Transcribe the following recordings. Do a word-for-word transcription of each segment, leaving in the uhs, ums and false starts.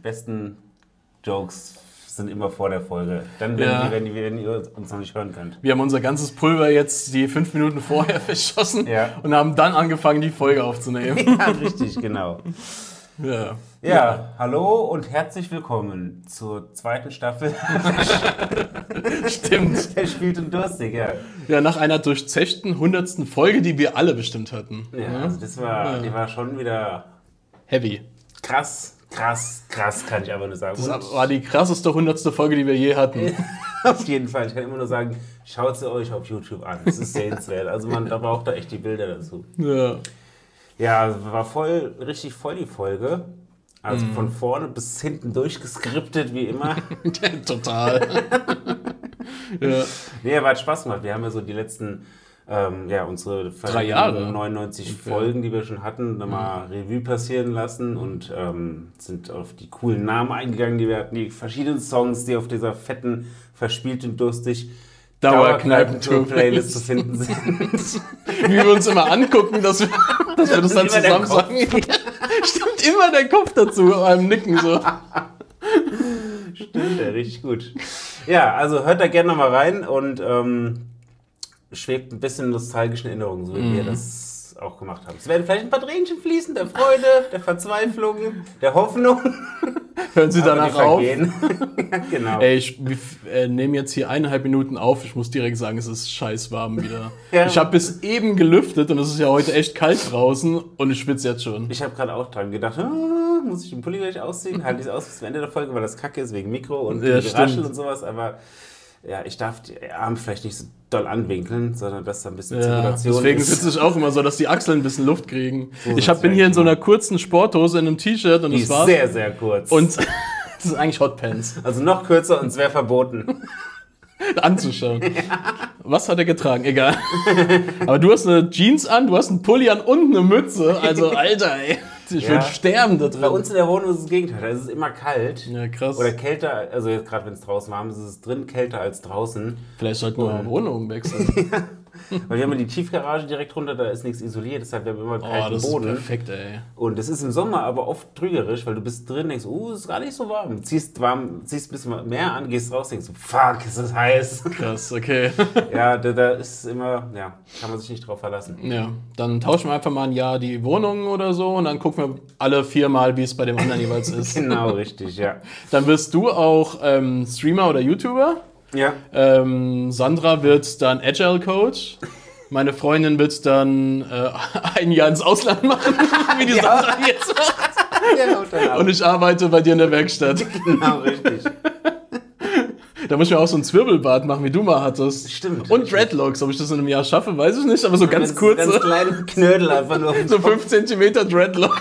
besten Jokes sind immer vor der Folge. Dann, wenn, Ja. die, wenn, die, wenn ihr uns noch nicht hören könnt. Wir haben unser ganzes Pulver jetzt die fünf Minuten vorher verschossen Ja. und haben dann angefangen, die Folge aufzunehmen. Ja, richtig, genau. Ja. Ja, hallo und herzlich willkommen zur zweiten Staffel. Stimmt. Der spielt und durstig, ja. Ja, nach einer durchzechten hundertsten Folge, die wir alle bestimmt hatten. Ja, also das war, die war schon wieder Heavy. krass, krass, krass, kann ich aber nur sagen. Das Und war die krasseste hundertste Folge, die wir je hatten. auf jeden Fall, ich kann immer nur sagen, schaut sie euch auf YouTube an. Das ist sehenswert. Also man da braucht da echt die Bilder dazu. Ja. Ja, war voll, richtig voll die Folge. Also von vorne bis hinten durchgeskriptet, wie immer. Total. Ja. Nee, aber hat Spaß gemacht. Wir haben ja so die letzten, ähm, ja, unsere Drei Jahre. neunundneunzig Folgen, die wir schon hatten, nochmal Revue passieren lassen und ähm, sind auf die coolen Namen eingegangen, die wir hatten, die verschiedenen Songs, die auf dieser fetten, verspielt und durstig Dauerkneipen-Tour-Playlist zu finden sind. Wie wir uns immer angucken, dass wir, dass wir das dann Immer der zusammen sagen. Stimmt immer der Kopf dazu beim Nicken so. Stimmt, ja, richtig gut. Ja, also hört da gerne nochmal rein und ähm, schwebt ein bisschen nostalgischen Erinnerungen, so wie Mhm. wir das auch gemacht haben. Es werden vielleicht ein paar Tränchen fließen, der Freude, der Verzweiflung, der Hoffnung. Hören Sie Aber danach die auf. vergehen. Ja, genau. Ey, ich wir äh, nehmen jetzt hier eineinhalb Minuten auf. Ich muss direkt sagen, es ist scheiß warm wieder. Ja. Ich habe bis eben gelüftet und es ist ja heute echt kalt draußen und ich schwitze jetzt schon. Ich habe gerade auch dran gedacht, ah, muss ich den Pulli gleich ausziehen? Halte ich es aus bis zum Ende der Folge, weil das kacke ist wegen Mikro und Ja, Geraschel stimmt. und sowas. Aber ja, ich darf die Arme vielleicht nicht so doll anwinkeln, sondern dass da ein bisschen Ja, Zirkulation deswegen ist. sitze ich auch immer so, dass die Achseln ein bisschen Luft kriegen. So ich sitzt hab, bin du hier in so eigentlich einer kurzen Sporthose in einem T-Shirt und Die das ist war's. sehr, sehr kurz. Und das ist eigentlich Hotpants also noch kürzer und es wäre verboten. anzuschauen. Was hat er getragen? Egal. Aber du hast eine Jeans an, du hast einen Pulli an und eine Mütze. Also, Alter, ey. Ich Ja. würde sterben da drin. Bei uns in der Wohnung ist es das Gegenteil. Da ist es immer kalt. Ja, krass. Oder kälter, also jetzt gerade wenn es draußen warm ist, ist es drin kälter als draußen. Vielleicht sollten wir mal Wohnungen wechseln. Weil wir haben ja die Tiefgarage direkt runter, da ist nichts isoliert, deshalb haben wir immer Oh, kalten das ist Boden. perfekt, ey. Und das ist im Sommer aber oft trügerisch, weil du bist drin, denkst, uh, es ist gar nicht so warm. Du ziehst warm, ziehst ein bisschen mehr an, gehst raus, denkst so, fuck, ist das heiß. Krass, okay. Ja, da, da ist immer, ja, kann man sich nicht drauf verlassen. Ja, dann tauschen wir einfach mal ein Jahr die Wohnungen oder so und dann gucken wir alle viermal, wie es bei dem anderen jeweils ist. Genau, richtig, ja. Dann wirst du auch ähm, Streamer oder YouTuber. Ja, Ähm, Sandra wird dann Agile Coach. Meine Freundin wird dann äh, ein Jahr ins Ausland machen, wie die Sandra jetzt macht. genau, genau. Und ich arbeite bei dir in der Werkstatt. genau, richtig. Da muss ich mir auch so ein Zwirbelbart machen, wie du mal hattest. Stimmt. Und Dreadlocks. Ob ich das in einem Jahr schaffe, weiß ich nicht, aber so ganz kurze, Ganz kleine Knödel einfach nur. so fünf Zentimeter Dreadlocks.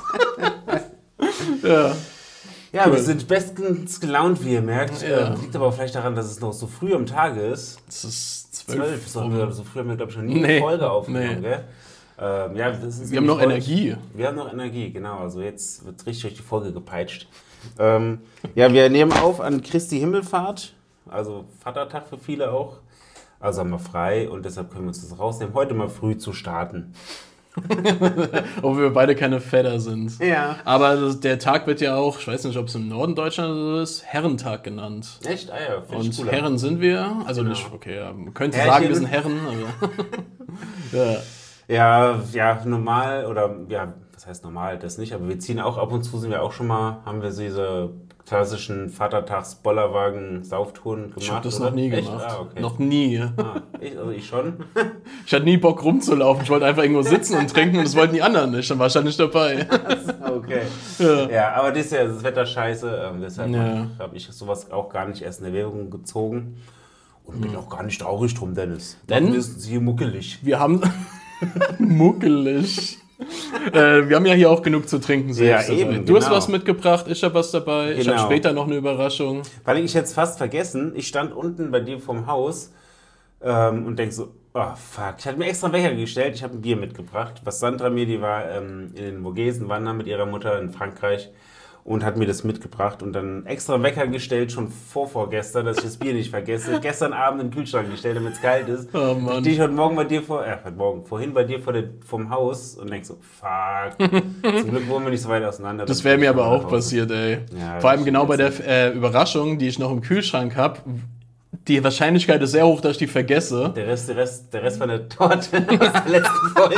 Ja. Ja, Cool. wir sind bestens gelaunt, wie ihr merkt. Ja. Äh, liegt aber auch vielleicht daran, dass es noch so früh am Tage ist. Es ist Zwölf. zwölf. So, haben wir, so früh haben wir, glaube ich, noch nie Nee. eine Folge aufgenommen, Nee. gell? Ähm, ja, das ist Wir haben noch nämlich heute- Energie. Wir haben noch Energie, genau. Also jetzt wird richtig durch die Folge gepeitscht. Ähm, ja, wir nehmen auf an Christi Himmelfahrt, also Vatertag für viele auch. Also haben wir frei und deshalb können wir uns das rausnehmen, heute mal früh zu starten. Obwohl wir beide keine Väter sind. Ja. Aber das, der Tag wird ja auch, ich weiß nicht, ob es im Norden Deutschlands so ist, Herrentag genannt. Echt? Ah ja, finde ich Und cooler. Herren sind wir, also Genau. nicht, okay, ja, man könnte Herrchen. sagen, wir sind Herren, aber ja. Ja, ja, normal oder ja, was heißt normal, das nicht, aber wir ziehen auch ab und zu sind wir auch schon mal, haben wir diese klassischen Vatertags-Bollerwagen-Sauftouren gemacht. Ich habe das oder? noch nie Echt? gemacht. Ah, okay. Noch nie. Ah, ich, also ich schon. Ich hatte nie Bock rumzulaufen. Ich wollte einfach irgendwo sitzen und trinken und das wollten die anderen nicht. Dann war ich halt nicht dabei. Okay. Ja. Ja, aber das ist ja das Wetter scheiße, ähm, deshalb Ja. habe ich sowas auch gar nicht erst in Erwägung gezogen. Und bin auch gar nicht traurig drum, Dennis. Denn- Machen wir es hier muckelig. Wir haben muckelig. äh, wir haben ja hier auch genug zu trinken selbst. Ja, eben, dabei. Du hast genau. was mitgebracht, ich habe was dabei. Ich habe Genau. später noch eine Überraschung. Weil ich jetzt fast vergessen, ich stand unten bei dir vorm Haus ähm, und denk so, oh fuck, ich hatte mir extra einen Wecker gestellt, ich habe ein Bier mitgebracht, was Sandra mir, die war ähm, in den Vogesen wandern mit ihrer Mutter in Frankreich und hat mir das mitgebracht und dann extra Wecker gestellt, schon vor vorgestern, dass ich das Bier nicht vergesse. Gestern Abend in den Kühlschrank gestellt, damit es kalt ist. Oh Mann. Stehe ich heute Morgen bei dir vor, äh, heute Morgen, vorhin bei dir vor der, vom Haus und denk so, fuck. Zum Glück wohnen wir nicht so weit auseinander. Das wäre mir aber auch passiert, ey. Ja, Vor allem das genau bei der stimmt. äh, Überraschung, die ich noch im Kühlschrank habe. Die Wahrscheinlichkeit ist sehr hoch, dass ich die vergesse. Der Rest, der Rest, der Rest von der Torte aus der letzten Folge.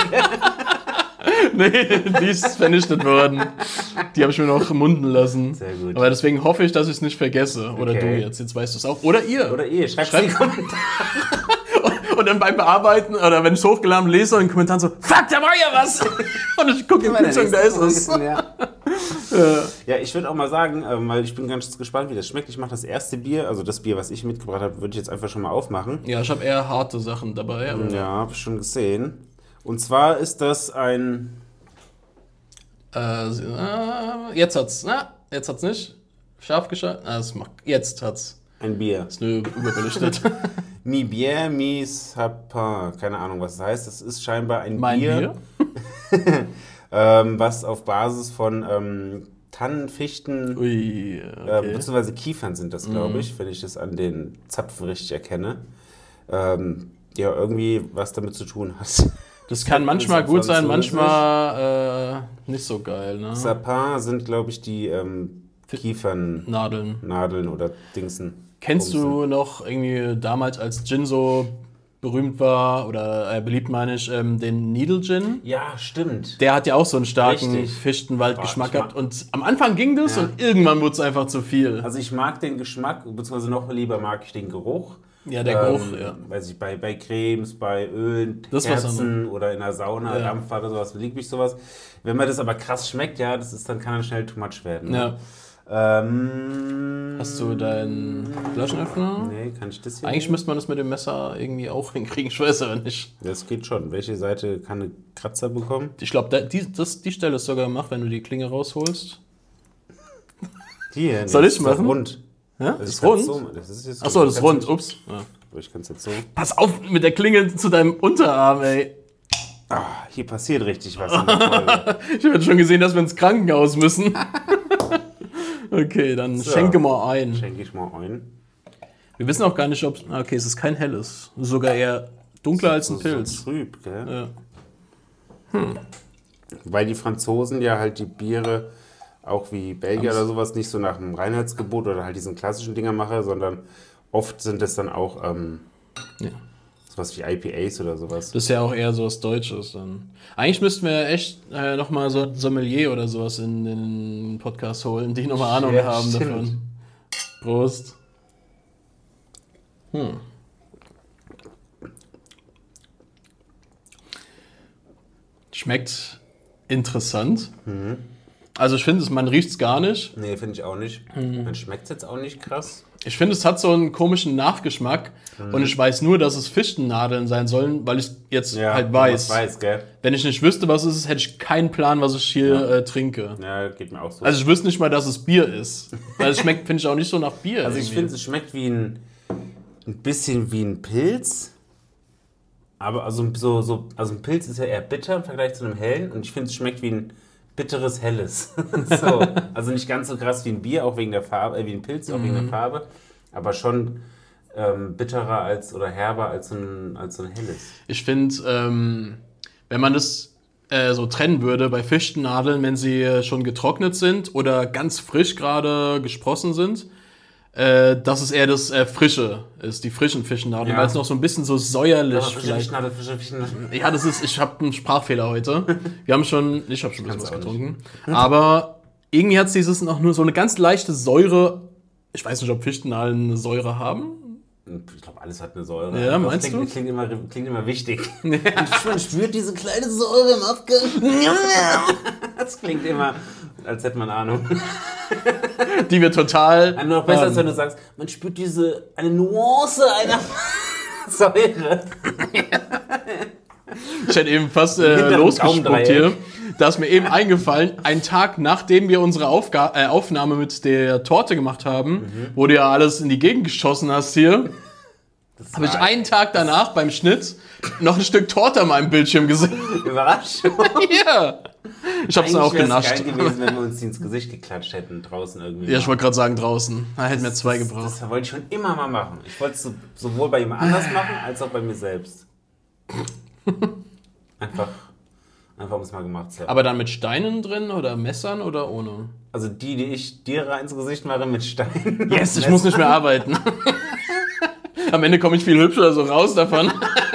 Nee, die ist vernichtet worden. Die habe ich mir noch munden lassen. Sehr gut. Aber deswegen hoffe ich, dass ich es nicht vergesse. Oder Okay. du jetzt. Jetzt weißt du es auch. Oder ihr. Oder ihr, schreibt Schreibt- in die Kommentare. Und dann beim Bearbeiten, oder wenn ich es hochgeladen lese, in den Kommentaren so, fuck, da war ja was. Und ich gucke im Kühlschrank, da ist es. Ja, ja ich würde auch mal sagen, ähm, weil ich bin ganz gespannt, wie das schmeckt. Ich mache das erste Bier, also das Bier, was ich mitgebracht habe, würde ich jetzt einfach schon mal aufmachen. Ja, ich habe eher harte Sachen dabei. Aber Ja, habe ich schon gesehen. Und zwar ist das ein... Äh, äh, jetzt hat's. Na, jetzt hat's nicht. Scharf geschaltet. Ah, das macht, jetzt hat's. Ein Bier. Ist nur überbelichtet. Mi Bier, mi sapin. Keine Ahnung, was das heißt. Das ist scheinbar ein Mein Bier, Bier? ähm, was auf Basis von ähm, Tannen, Fichten, Ui, äh, okay. beziehungsweise Kiefern sind das, glaube Mhm. ich, wenn ich das an den Zapfen richtig erkenne. Ähm, ja, irgendwie was damit zu tun hat. Das kann manchmal auf gut sein, Französisch. manchmal äh, nicht so geil, ne? Sapin sind, glaube ich, die ähm, Kiefern, Nadeln. Nadeln oder Dingsen. Kennst Bumsen. du noch irgendwie damals, als Gin so berühmt war oder äh, beliebt, meine ich, ähm, den Needle Gin? Ja, stimmt. Der hat ja auch so einen starken Richtig. Fichtenwald-Geschmack Boah, ich gehabt. Und am Anfang ging das Ja. und irgendwann wurde es einfach zu viel. Also ich mag den Geschmack, beziehungsweise noch lieber mag ich den Geruch. Ja, der Geruch, ähm, ja. Weiß ich, bei, bei Cremes, bei Ölen, Das ist was Kerzen oder in der Sauna, Ja. Dampfbad oder sowas, liegt mich sowas. Wenn man das aber krass schmeckt, ja, das ist, dann kann dann schnell too much werden. Ne? Ja. Ähm, Hast du deinen Flaschenöffner? Nee, kann ich das hier? Eigentlich müsste man das mit dem Messer irgendwie auch hinkriegen, ich weiß aber nicht. Das geht schon. Welche Seite kann eine Kratzer bekommen? Ich glaube, die, das- die Stelle ist sogar gemacht, wenn du die Klinge rausholst. Hier. nee, Soll das ich ist doch machen? rund. Ja? Also ist ich kann's rund? So, das ist jetzt Achso, das ist rund. kannst Ups. Ja. du- Ich kann es jetzt so. Pass auf mit der Klinge zu deinem Unterarm, ey. Ah, hier passiert richtig was in der Folge. Ich habe schon gesehen, dass wir ins Krankenhaus müssen. Okay, dann So. schenke mal ein. Schenke ich mal ein. Wir wissen auch gar nicht, ob... Okay, es ist kein helles. Sogar eher dunkler als ein So- Pilz. So trüb, gell? Ja. Weil die Franzosen ja halt die Biere auch wie Belgier oder sowas nicht so nach dem Reinheitsgebot oder halt diesen klassischen Dinger machen, sondern oft sind es dann auch ähm, Ja. sowas wie I P As oder sowas. Das ist ja auch eher so was Deutsches dann. Eigentlich müssten wir echt äh, nochmal so ein Sommelier oder sowas in den Podcast holen, die nochmal Ahnung Ja, haben stimmt. davon. Prost. Hm. Schmeckt interessant. Mhm. Also ich finde, man riecht es gar nicht. Nee, finde ich auch nicht. Mhm. Man schmeckt es jetzt auch nicht krass. Ich finde, es hat so einen komischen Nachgeschmack. Mhm. Und ich weiß nur, dass es Fichtennadeln sein sollen, weil ich jetzt Ja, halt wenn man's weiß. weiß, gell? Wenn ich nicht wüsste, was es ist, hätte ich keinen Plan, was ich hier Ja. äh, trinke. Ja, geht mir auch so. Also ich wüsste nicht mal, dass es Bier ist. Weil es schmeckt, finde ich, auch nicht so nach Bier. Also ich irgendwie. finde, es schmeckt wie ein, ein bisschen wie ein Pilz. Aber also so, so, also ein Pilz ist ja eher bitter im Vergleich zu einem hellen. Und ich finde, es schmeckt wie ein bitteres Helles. So. Also nicht ganz so krass wie ein Bier, auch wegen der Farbe, äh, wie ein Pilz, auch wegen der Farbe. Aber schon ähm, bitterer als oder herber als so ein, als so ein helles. Ich finde, ähm, wenn man das äh, so trennen würde bei Fichtennadeln, wenn sie äh, schon getrocknet sind oder ganz frisch gerade gesprossen sind, äh, dass es eher das äh, Frische ist, die frischen Fichtennadeln, Ja. weil es noch so ein bisschen so säuerlich Frische vielleicht. Fischnadel, frische Fischnadel. Ja, das ist, ich habe einen Sprachfehler heute. Wir haben schon, ich habe schon ein bisschen Kannst was auch getrunken. Aber irgendwie hat es dieses noch nur so eine ganz leichte Säure. Ich weiß nicht, ob Fichtennadeln eine Säure haben. Ich glaube, alles hat eine Säure. Ja, Das meinst klingt, du? Klingt immer, klingt immer wichtig. Man spürt diese kleine Säure im Abgang. Das klingt immer, als hätte man Ahnung. Die wir total. Noch besser, als ähm, wenn du sagst, man spürt diese, eine Nuance einer Säure. Ich hätte eben fast äh, Hinterm losgespuckt Daumendreieck. hier. Da ist mir eben eingefallen, ein Tag nachdem wir unsere Aufga äh, Aufnahme mit der Torte gemacht haben, Mhm. wo du ja alles in die Gegend geschossen hast hier, habe ich einen Tag danach beim Schnitt noch ein Stück Torte an meinem Bildschirm gesehen. Überraschung. Ja. Ich hab's dann auch genascht. Es wäre geil gewesen, wenn wir uns die ins Gesicht geklatscht hätten, draußen irgendwie. Ja, ich wollte gerade sagen, draußen. Da hätten wir zwei gebraucht. Das, das wollte ich schon immer mal machen. Ich wollte es so, sowohl bei jemand anders machen, als auch bei mir selbst. Einfach, einfach um es mal gemacht zu haben. Aber dann mit Steinen drin oder Messern oder ohne? Also die, die ich dir rein ins Gesicht mache, mit Steinen. Yes, ich muss nicht mehr arbeiten. Am Ende komme ich viel hübscher so raus davon.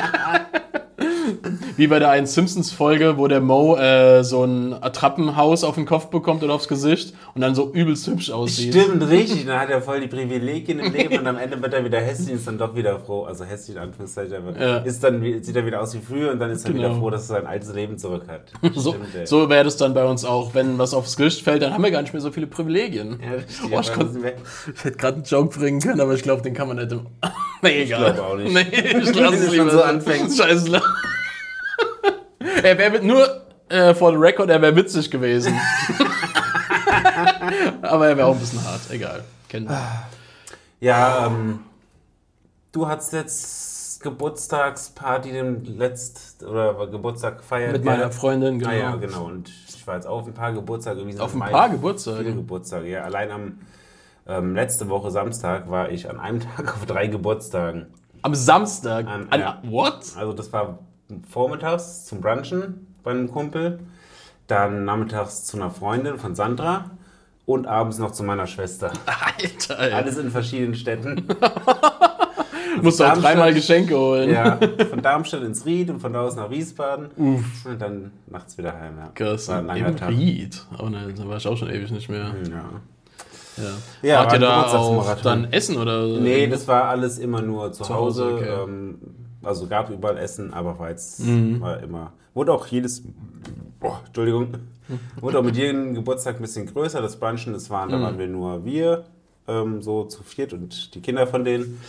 Wie bei der einen Simpsons-Folge, wo der Mo äh, so ein Attrappenhaus auf den Kopf bekommt oder aufs Gesicht und dann so übelst hübsch aussieht. Stimmt, richtig. Dann hat er voll die Privilegien im Leben und am Ende wird er wieder hässlich und ist dann doch wieder froh. Also hässlich in Anführungszeichen. Aber Ja. ist dann, sieht er wieder aus wie früher und dann ist er Genau. wieder froh, dass er sein altes Leben zurück hat. So, Stimmt, ey. so wäre das dann bei uns auch. Wenn was aufs Gesicht fällt, dann haben wir gar nicht mehr so viele Privilegien. Ja, richtig, Oh, ich, aber konnt, müssen wir- ich hätte gerade einen Joke bringen können, aber ich glaube, den kann man nicht. Im nee, egal. Ich glaube auch nicht. Nee, ich Wenn lasse du es schon lieber so anfängst. Scheiße. Er wäre nur äh, for the record, er wäre witzig gewesen. Aber er wäre auch ein bisschen hart. Egal. Kennen wir. Ja, ähm, du hast jetzt Geburtstagsparty den letzt oder Geburtstag gefeiert. Mit ja? meiner Freundin, genau. Ah ja, genau. Und ich war jetzt auf ein paar Geburtstage. Irgendwie sind Auf ein Mai paar Geburtstage? Viele Geburtstage, ja. Allein am ähm, letzte Woche Samstag war ich an einem Tag auf drei Geburtstagen. Am Samstag. An- An, ja. What? Also das war vormittags zum Brunchen bei einem Kumpel, dann nachmittags zu einer Freundin von Sandra und abends noch zu meiner Schwester. Alter, ey. Alles in verschiedenen Städten. Musst du auch Darmstadt. dreimal Geschenke holen. Ja, von Darmstadt ins Ried und von da aus nach Wiesbaden. Und dann nachts wieder heim. Ja. Krass. War ein langer Im Tag. Ried. Oh nein, da war ich auch schon ewig nicht mehr. Ja. Ja. Ja, Wart war ihr ein da auch Geburtstagsmarathon. dann essen oder? Nee, das war alles immer nur zu, Zu Hause. Hause, okay. ähm, also gab überall Essen, aber war jetzt Mhm. war immer. Wurde auch jedes. Boah, Entschuldigung. Wurde auch mit jedem Geburtstag ein bisschen größer. Das Brunchen, das waren, da Mhm. waren wir nur wir, ähm, so zu viert und die Kinder von denen.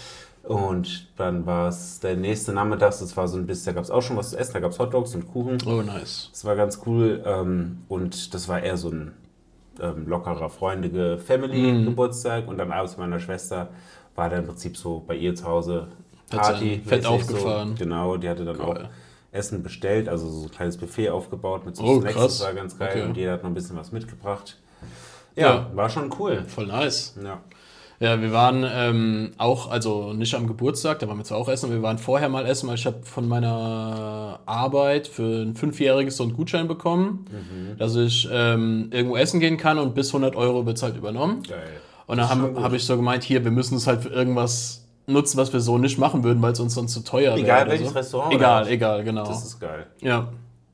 Und dann war es der nächste Nachmittag, das war so ein bisschen, da gab es auch schon was zu essen, da gab es Hotdogs und Kuchen. Oh, nice. Das war ganz cool ähm, und das war eher so ein ähm, lockerer, freundlicher Family-Geburtstag und dann abends mit meiner Schwester war dann im Prinzip so bei ihr zu Hause Hat sie Party. fett mäßig aufgefahren. So. Genau, die hatte dann Cool. auch Essen bestellt, also so ein kleines Buffet aufgebaut mit so Oh, Snacks, krass. das war ganz geil Okay. und jeder hat noch ein bisschen was mitgebracht. Ja, Ja. war schon cool. Voll nice. Ja. Ja, wir waren ähm, auch, also nicht am Geburtstag, da waren wir zwar auch essen, aber wir waren vorher mal essen, weil ich habe von meiner Arbeit für ein Fünfjähriges so einen Gutschein bekommen, Mhm. dass ich ähm, irgendwo essen gehen kann und bis hundert Euro wird es halt übernommen. Geil. Und Das dann ist schon habe gut. hab ich so gemeint, hier, wir müssen es halt für irgendwas nutzen, was wir so nicht machen würden, weil es uns sonst zu teuer wäre. Egal oder welches so. Restaurant. Egal, oder was? egal, genau. Das ist geil. Ja.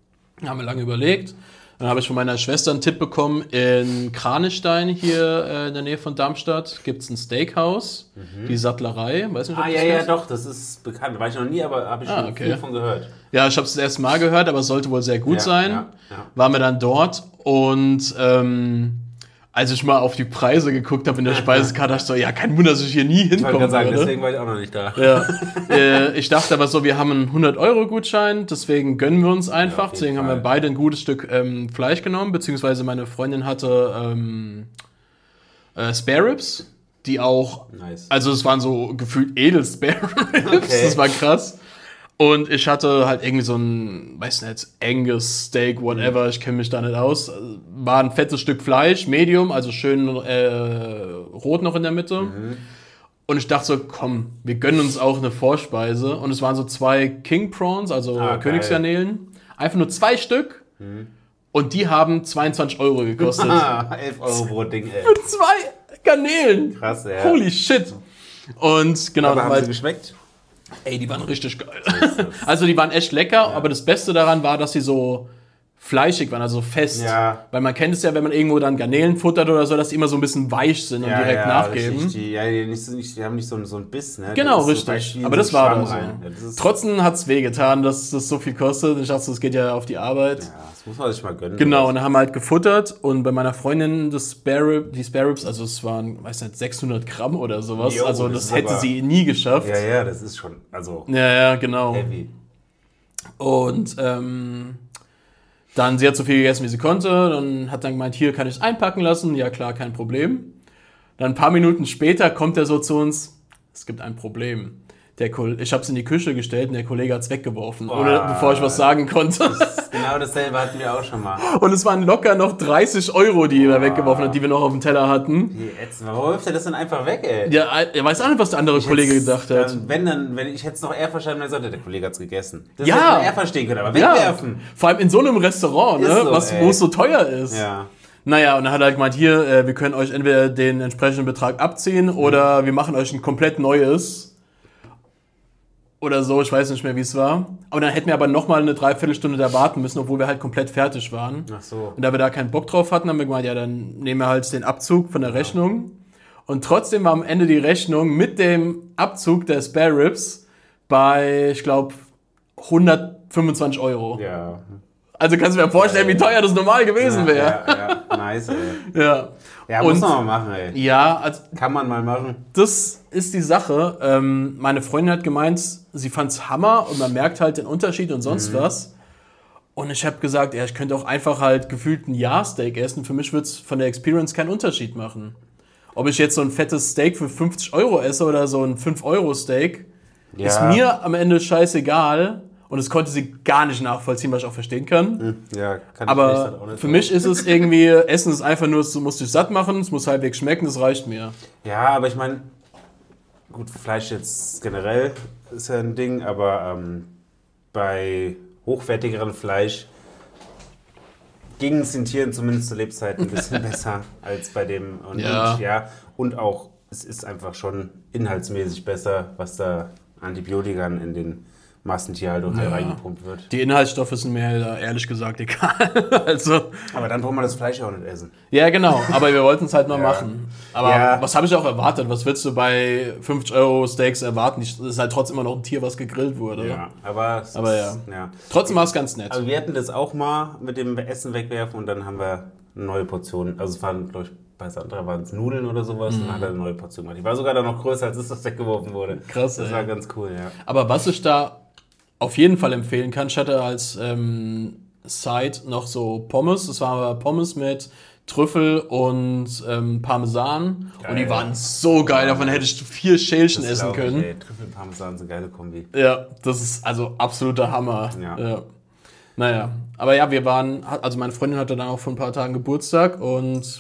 Da haben wir lange überlegt. Dann habe ich von meiner Schwester einen Tipp bekommen, in Kranichstein hier äh, in der Nähe von Darmstadt gibt es ein Steakhouse, die Sattlerei. Weiß nicht, ob Ah, du ja, das ja, kennst? doch, das ist bekannt. War ich noch nie, aber habe ich Ah, schon okay. viel von gehört. Ja, ich habe es das erste Mal gehört, aber es sollte wohl sehr gut Ja, sein. ja, ja. Waren wir dann dort und ähm, als ich mal auf die Preise geguckt habe in der Speisekarte, dachte ich so, ja, kein Wunder, dass ich hier nie Ich wollte hinkommen gerade sagen, würde. deswegen war ich auch noch nicht da. Ja. äh, ich dachte aber so, wir haben einen hundert-Euro-Gutschein, deswegen gönnen wir uns einfach. Ja, auf jeden deswegen haben Fall. wir beide ein gutes Stück ähm, Fleisch genommen, beziehungsweise meine Freundin hatte ähm, äh, Spare Ribs, die auch, Nice. also es waren so gefühlt edel Spare Ribs, Okay. das war krass. Und ich hatte halt irgendwie so ein, weiß nicht, Angus Steak, whatever, ich kenne mich da nicht aus. War ein fettes Stück Fleisch, Medium, also schön äh, rot noch in der Mitte. Und ich dachte so, komm, wir gönnen uns auch eine Vorspeise. Und es waren so zwei King Prawns, also Ah, geil. Königsgarnelen. Einfach nur zwei Stück. Und die haben zweiundzwanzig Euro gekostet. Ah, elf Euro pro Ding, ey. Zwei Garnelen! Krass, ja. Holy shit! Und genau, Aber dann haben war sie geschmeckt? Ey, die waren richtig geil. Also die waren echt lecker, aber das Beste daran war, dass sie so fleischig waren, also fest. Ja. Weil man kennt es ja, wenn man irgendwo dann Garnelen futtert oder so, dass die immer so ein bisschen weich sind und direkt nachgeben. Richtig, die, ja, die, nicht, so- nicht, die haben nicht so, einen- so einen Biss, ne? Genau, Das ist so richtig. wie in Aber so das war Schwamm da so. rein. Ja, das ist, Trotzdem hat es wehgetan, dass das so viel kostet. Ich dachte, das geht ja auf die Arbeit. ja, das muss man sich mal gönnen. Genau, und dann haben wir halt gefuttert und bei meiner Freundin das Spare Rib, die Spare Ribs, also es waren, weiß nicht, sechshundert Gramm oder sowas. Jo, also das das ist hätte aber- sie nie geschafft. Ja, ja, das ist schon, also, Ja, ja, genau. heavy. Und ähm, dann, sie hat so viel gegessen, wie sie konnte. Dann hat dann gemeint, hier kann ich es einpacken lassen. Ja klar, kein Problem. Dann ein paar Minuten später kommt er so zu uns, es gibt ein Problem. Der Ko- ich habe es in die Küche gestellt und der Kollege hat es weggeworfen, Boah. ohne, bevor ich was sagen konnte. Das, genau dasselbe hatten wir auch schon mal. Und es waren locker noch dreißig Euro, die er weggeworfen hat, die wir noch auf dem Teller hatten. Die ätzend. Warum wirft er das dann einfach weg, ey? Ja, er weiß auch nicht, was der andere Ich Kollege hätt's gedacht hat. Dann, wenn dann, wenn ich hätte es noch eher verstanden, wenn er sagte, der Kollege hat es gegessen. Das Ja. hätte er verstehen können, aber Ja, wegwerfen. vor allem in so einem Restaurant, Ist ne, so, was, ey. wo es so teuer ist. Ja. Naja, und dann hat er halt gemeint, hier, äh, wir können euch entweder den entsprechenden Betrag abziehen oder wir machen euch ein komplett neues. Oder so, ich weiß nicht mehr, wie es war. Aber dann hätten wir aber nochmal eine Dreiviertelstunde da warten müssen, obwohl wir halt komplett fertig waren. Ach so. Und da wir da keinen Bock drauf hatten, haben wir gemeint, ja, dann nehmen wir halt den Abzug von der Rechnung. Und trotzdem war am Ende die Rechnung mit dem Abzug der Spare Ribs bei, ich glaube, hundertfünfundzwanzig Euro. Ja. Also kannst du mir vorstellen, wie teuer das normal gewesen Ja, wäre. ja, ja. Nice, ey. Ja. Ja, Und- muss man mal machen, ey. Ja, also Kann man mal machen. das ist die Sache. Ähm, meine Freundin hat gemeint, sie fand's Hammer und man merkt halt den Unterschied und sonst was. Und ich habe gesagt, ja, ich könnte auch einfach halt gefühlt ein Jahrsteak essen. Für mich wird's von der Experience keinen Unterschied machen. Ob ich jetzt so ein fettes Steak für fünfzig Euro esse oder so ein fünf Euro Steak, Ja. ist mir am Ende scheißegal. Und es konnte sie gar nicht nachvollziehen, was ich auch verstehen kann. Ja, kann ich nicht, das Aber auch nicht für so. mich ist es irgendwie, Essen ist einfach nur, du musst dich satt machen, es muss halbwegs schmecken, das reicht mir. Ja, aber ich meine, gut, Fleisch jetzt generell ist ja ein Ding, aber ähm, bei hochwertigeren Fleisch ging es den Tieren zumindest zur Lebenszeit ein bisschen besser als bei dem. Und Ja. und, ja, und auch, es ist einfach schon inhaltsmäßig besser, was da Antibiotikern in den Massentierhaltung Ja. reingepumpt wird. Die Inhaltsstoffe sind mir da ehrlich gesagt egal. also, Aber dann braucht man das Fleisch ja auch nicht essen. ja genau, aber wir wollten es halt mal Ja. machen. Aber Ja. was habe ich auch erwartet? Was willst du bei fünfzig Euro Steaks erwarten? Es ist halt trotzdem immer noch ein Tier, was gegrillt wurde. Ja, aber, es Aber ist, ja. Trotzdem war es ganz nett. Also wir hatten das auch mal mit dem Essen wegwerfen und dann haben wir eine neue Portion. Also es waren, glaube ich, bei Sandra waren es Nudeln oder sowas und dann hat er eine neue Portion gemacht. Die war sogar dann noch größer, als es das weggeworfen wurde. Krass, Das ey. war ganz cool, ja. Aber was ich da auf jeden Fall empfehlen kann, ich hatte als ähm, Side noch so Pommes. Das war aber Pommes mit Trüffel und ähm, Parmesan. Geil. Und die waren so geil, davon hätte ich vier Schälchen Das essen glaub ich, können. ey. Trüffel und Parmesan sind eine geile Kombi. Ja, das ist also absoluter Hammer. Ja. Naja, aber ja, wir waren, also meine Freundin hatte dann auch vor ein paar Tagen Geburtstag und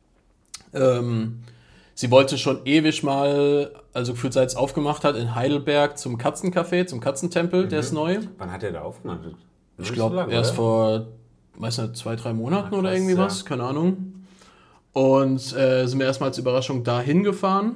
ähm, sie wollte schon ewig mal, also gefühlt seit es aufgemacht hat, in Heidelberg zum Katzencafé, zum Katzentempel, der ist neu. Wann hat er da aufgemacht? Ich glaube, erst vor, weiß nicht, zwei, drei Monaten Ah, oder krass, irgendwie ja. was, keine Ahnung. Und äh, sind wir erstmal als Überraschung dahin gefahren.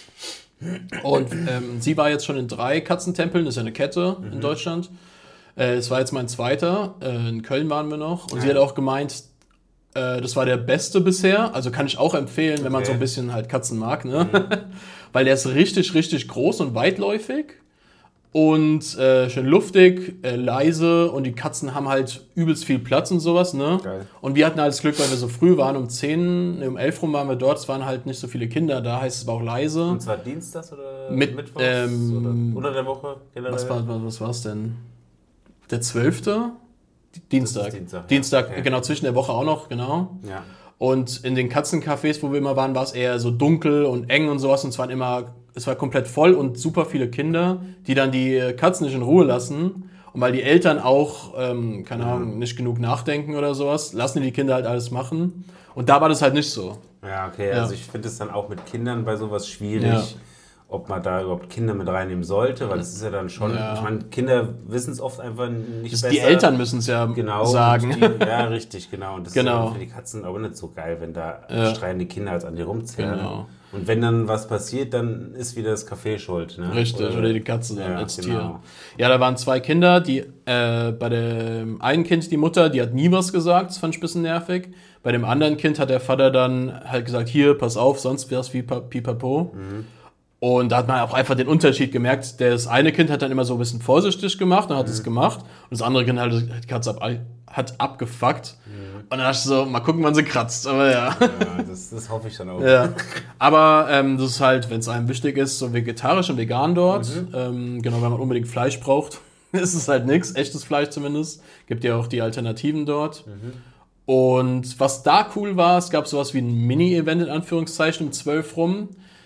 Und ähm, sie war jetzt schon in drei Katzentempeln, das ist ja eine Kette Mhm. in Deutschland. Äh, es war jetzt mein zweiter, äh, in Köln waren wir noch. Und Ah, sie hat auch gemeint, äh, das war der beste bisher. Also kann ich auch empfehlen, wenn man Okay. so ein bisschen halt Katzen mag, ne? Weil der ist richtig, richtig groß und weitläufig. Und äh, schön luftig, äh, leise und die Katzen haben halt übelst viel Platz und sowas, ne? Geil. Und wir hatten halt das Glück, weil wir so früh waren, um zehn, ne, um elf rum waren wir dort, es waren halt nicht so viele Kinder da, heißt es war auch leise. Und zwar dienstags oder Mit, mittwochs ähm, oder unter der Woche generell? Was war was, was war's denn? Der zwölfte? Dienstag. Das ist Dienstag, ja. Dienstag, Okay. genau, zwischen der Woche auch noch, genau. Ja. Und in den Katzencafés, wo wir immer waren, war es eher so dunkel und eng und sowas. Und es waren immer, es war komplett voll und super viele Kinder, die dann die Katzen nicht in Ruhe lassen. Und weil die Eltern auch, ähm, keine Ahnung, nicht genug nachdenken oder sowas, lassen die die Kinder halt alles machen. Und da war das halt nicht so. Ja, okay. Ja. Also ich finde es dann auch mit Kindern bei sowas schwierig, Ja. ob man da überhaupt Kinder mit reinnehmen sollte, weil es ist ja dann schon, Ja. ich meine, Kinder wissen es oft einfach nicht Das, besser. die Eltern müssen es ja genau, sagen. und Die, ja, richtig, genau. Und das Genau. ist ja für die Katzen aber nicht so geil, wenn da Ja. schreiende Kinder als an dir rumzerren. Genau. Und wenn dann was passiert, dann ist wieder das Café schuld. Ne? Richtig, oder die Katze dann ja, als genau. Tier. Ja, da waren zwei Kinder, die äh, bei dem einen Kind, die Mutter, die hat nie was gesagt, das fand ich ein bisschen nervig. Bei dem anderen Kind hat der Vater dann halt gesagt, hier, pass auf, sonst wär's wie Pa- Pipapo. Mhm. Und da hat man auch einfach den Unterschied gemerkt. Das eine Kind hat dann immer so ein bisschen vorsichtig gemacht und hat es gemacht. Und das andere Kind hat die Katze ab, hat abgefuckt. Und dann dachte ich so, mal gucken, wann sie kratzt. Aber ja. Ja, das, das hoffe ich dann auch. Ja. Aber ähm, das ist halt, wenn es einem wichtig ist, so vegetarisch und vegan dort. Ähm, genau, wenn man unbedingt Fleisch braucht, ist es halt nichts. Echtes Fleisch zumindest. Gibt ja auch die Alternativen dort. Und was da cool war, es gab sowas wie ein Mini-Event in Anführungszeichen um zwölf rum.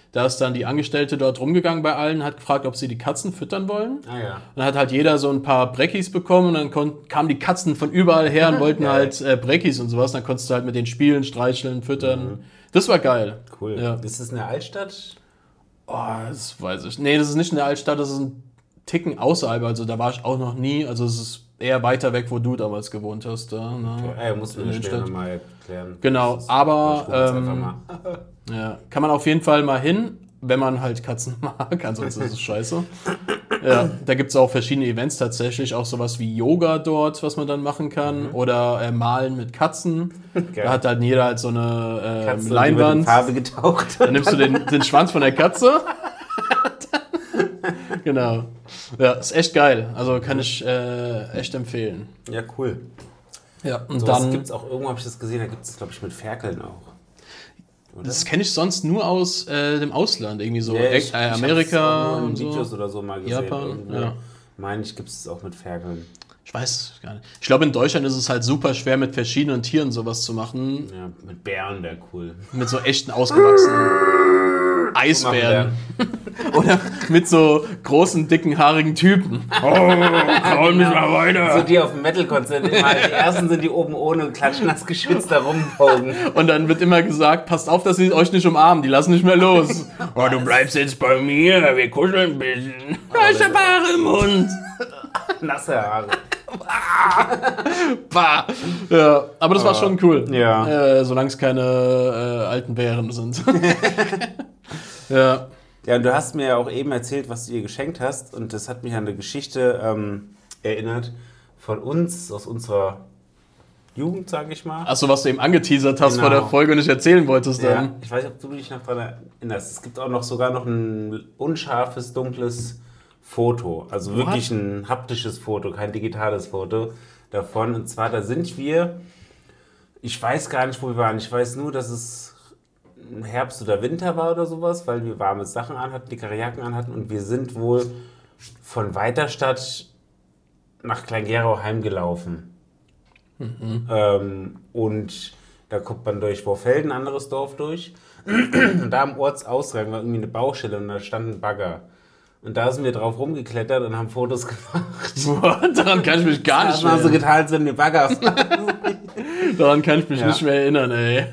Da ist dann die Angestellte dort rumgegangen bei allen, hat gefragt, ob sie die Katzen füttern wollen. Ah ja. Und dann hat halt jeder so ein paar Breckis bekommen und dann kon- kamen die Katzen von überall her und wollten halt äh, Breckis und sowas. Dann konntest du halt mit den spielen, streicheln, füttern. Mhm. Das war geil. Cool. Ja. Ist das eine Altstadt? Oh, das weiß ich. Nee, das ist nicht in der Altstadt, das ist ein Ticken außerhalb. Also da war ich auch noch nie. Also es ist eher weiter weg, wo du damals gewohnt hast. Da, ne? Okay. Ja, musst du mir später nochmal erklären. Genau, aber ähm, ja, kann man auf jeden Fall mal hin, wenn man halt Katzen mag. Ansonsten ist es scheiße. Ja, da gibt es auch verschiedene Events tatsächlich. Auch sowas wie Yoga dort, was man dann machen kann. Mhm. Oder äh, Malen mit Katzen. Geil. Da hat dann jeder halt so eine äh, Katze Leinwand. Farbe getaucht. Dann nimmst du den, den Schwanz von der Katze. Genau. Ja, ist echt geil. Also kann ich äh, echt empfehlen. Ja, cool. Ja, und so dann gibt es auch, irgendwo habe ich das gesehen, da gibt es, glaube ich, mit Ferkeln auch. Oder? Das kenne ich sonst nur aus äh, dem Ausland, irgendwie so ja, ich, äh, ich Amerika auch nur in und Videos so. oder so mal gesehen. Japan, ja. Meine ich, gibt es auch mit Ferkeln. Ich weiß gar nicht. Ich glaube, in Deutschland ist es halt super schwer, mit verschiedenen Tieren sowas zu machen. Ja, mit Bären wäre cool. Mit so echten ausgewachsenen Eisbären. Oder mit so großen, dicken, haarigen Typen. Oh, kaum nicht mal weiter. So die auf dem Metal-Konzert immer. Die ersten sind die oben ohne und klatschen nass geschwitzt da rumbogen. Und dann wird immer gesagt, passt auf, dass sie euch nicht umarmen. Die lassen nicht mehr los. Oh, du bleibst jetzt bei mir. Wir kuscheln ein bisschen. Ich hab Haare im Mund. Nasse Haare. Bah. Ja, aber das war schon cool. Ja. Äh, solange es keine äh, alten Bären sind. Ja. Ja, und du hast mir ja auch eben erzählt, was du ihr geschenkt hast. Und das hat mich an eine Geschichte ähm, erinnert von uns, aus unserer Jugend, sage ich mal. Achso, was du eben angeteasert hast Genau. vor der Folge und nicht erzählen wolltest dann. Ja, ich weiß nicht, ob du dich noch daran erinnerst. Es gibt auch noch sogar noch ein unscharfes, dunkles Foto. Also What? wirklich ein haptisches Foto, kein digitales Foto davon. Und zwar, da sind wir, ich weiß gar nicht, wo wir waren. Ich weiß nur, dass es Herbst oder Winter war oder sowas, weil wir warme Sachen anhatten, dickere Jacken anhatten. Und wir sind wohl von Weiterstadt nach Kleingerau heimgelaufen. Mhm. Ähm, und da kommt man durch Worfelden, ein anderes Dorf durch. Und da am Ortsausgang war irgendwie eine Baustelle und da stand ein Bagger. Und da sind wir drauf rumgeklettert und haben Fotos gemacht. What? Daran kann ich mich gar nicht mehr erinnern. so getan, als wenn wir Bagger Daran kann ich mich ja. nicht mehr erinnern, ey.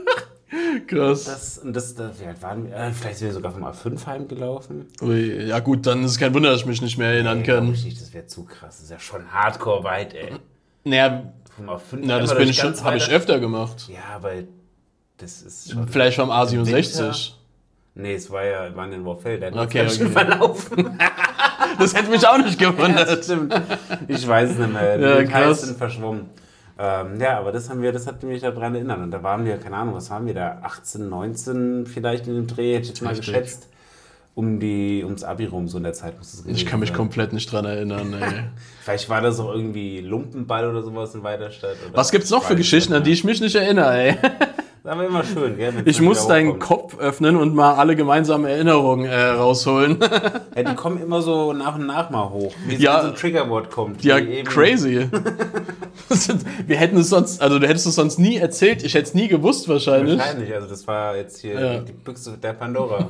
Krass. Das, und das, das wie alt waren wir? Äh, vielleicht sind wir sogar vom A fünf heimgelaufen. Ui, ja gut, dann ist es kein Wunder, dass ich mich nicht mehr erinnern nee, kann. Ich nicht, das wäre zu krass. Das ist ja schon hardcore weit, ey. Naja, vom A fünf na, das bin ich schon, habe ich öfter gemacht. Ja, aber das ist schon... Vielleicht vom A siebenundsechzig. Nee, es war ja, waren in Worfeld, der hat okay, uns okay. okay. verlaufen. Das hätte mich auch nicht gewundert. Ja, stimmt. Ich weiß es nicht mehr. Die ja, Details sind verschwommen. Ähm, ja, aber das haben wir, das hat mich daran erinnert. Und da waren wir, keine Ahnung, was waren wir da? achtzehn, neunzehn vielleicht in dem Dreh, hätte ich jetzt mal Richtig. geschätzt. Um die, ums Abi rum, so in der Zeit muss es gewesen Ich kann mich sein. komplett nicht dran erinnern, ey. Vielleicht war das auch irgendwie Lumpenball oder sowas in Weiterstadt. Oder Was gibt's noch für Geschichten, an die ich mich nicht erinnere, ey? Das war immer schön, gell? Ich muss deinen Kopf öffnen und mal alle gemeinsamen Erinnerungen äh, rausholen. Ja, die kommen immer so nach und nach mal hoch. Wie Ja. so ein Triggerwort kommt. Ja, wie eben- crazy. Das sind- Wir hätten es sonst, also du hättest es sonst nie erzählt, ich hätte es nie gewusst wahrscheinlich. Wahrscheinlich, also das war jetzt hier Ja. die Büchse der Pandora.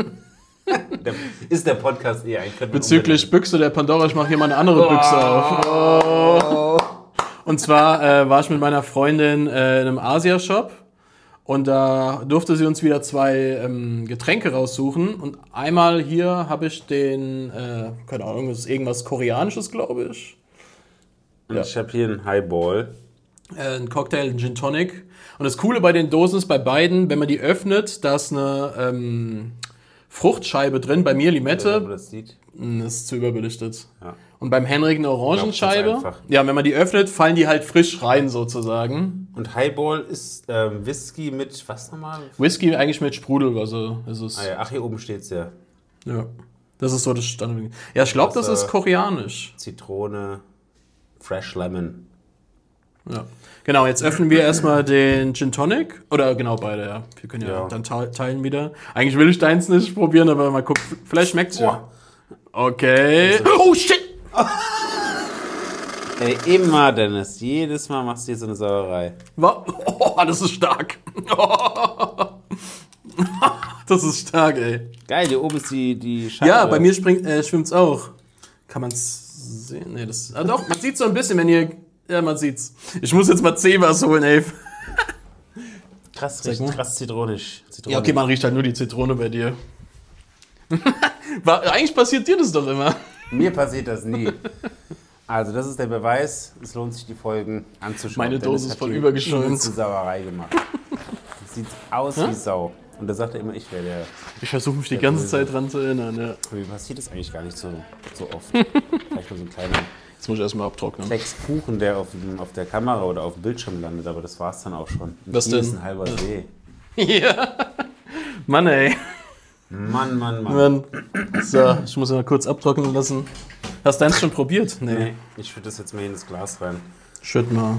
der, ist der Podcast eher eigentlich. Bezüglich Büchse der Pandora, ich mache hier mal eine andere Büchse auf. Oh. Und zwar äh, war ich mit meiner Freundin äh, in einem Asia-Shop und da durfte sie uns wieder zwei ähm, Getränke raussuchen. Und einmal hier habe ich den, äh, keine Ahnung, das ist irgendwas Koreanisches, glaube ich. Und Ja. ich habe hier einen Highball. Äh, ein Cocktail, ein Gin Tonic. Und das Coole bei den Dosen ist bei beiden, wenn man die öffnet, da ist eine ähm, Fruchtscheibe drin. Bei mir Wenn Limette. man das sieht. Das ist zu überbelichtet. Ja. Und beim Henrik eine Orangenscheibe. Ja, das ist einfach. Ja, wenn man die öffnet, fallen die halt frisch rein sozusagen. Und Highball ist ähm, Whisky mit, was nochmal? Whisky eigentlich mit Sprudelwasser ist es. Ah ja, ach, hier oben steht's ja. Ja. Das ist so das Standard. Ja, ich glaube, das Das, ist äh, koreanisch. Zitrone, Fresh Lemon. Ja. Genau, jetzt öffnen wir erstmal den Gin Tonic. Oder genau, beide, ja. Wir können ja, Ja. dann te- teilen wieder. Eigentlich will ich deins nicht probieren, aber mal gucken. Vielleicht schmeckt's ja. Okay. Oh, shit! Ey, immer, Dennis. Jedes Mal machst du hier so eine Sauerei. Wa- Oh, das ist stark. Das ist stark, ey. Geil, hier oben ist die, die Scheibe. Ja, bei mir springt, äh, schwimmt's auch. Kann man's sehen? Nee, das. Ah, doch, man sieht's so ein bisschen, wenn ihr. Ja, man sieht's. Ich muss jetzt mal Zebras holen, ey. Krass, riecht krass zitronisch. zitronisch. Ja, okay, man riecht halt nur die Zitrone bei dir. War, eigentlich passiert dir das doch immer. Mir passiert das nie. Also, das ist der Beweis, es lohnt sich, die Folgen anzuschauen. Meine Dose ist voll übergeschäumt. Das hat Sauerei gemacht. Das sieht aus Hä? wie Sau. Und da sagt er immer, ich wäre der... Ich versuche mich die der ganze Böse. Zeit dran zu erinnern, ja. Mir passiert das eigentlich gar nicht so, so oft. Vielleicht mal so ein kleiner Jetzt muss ich erstmal abtrocknen. Klecks Kuchen, der auf, dem, auf der Kamera oder auf dem Bildschirm landet, aber das war's dann auch schon. Und Was hier denn? ist ein halber See. Ja. Mann, ey. Mann, Mann, Mann. Mann. So, ich muss mal kurz abtrocknen lassen. Hast du eins schon probiert? Nee, ich schütte das jetzt mal in das Glas rein. Schütt mal.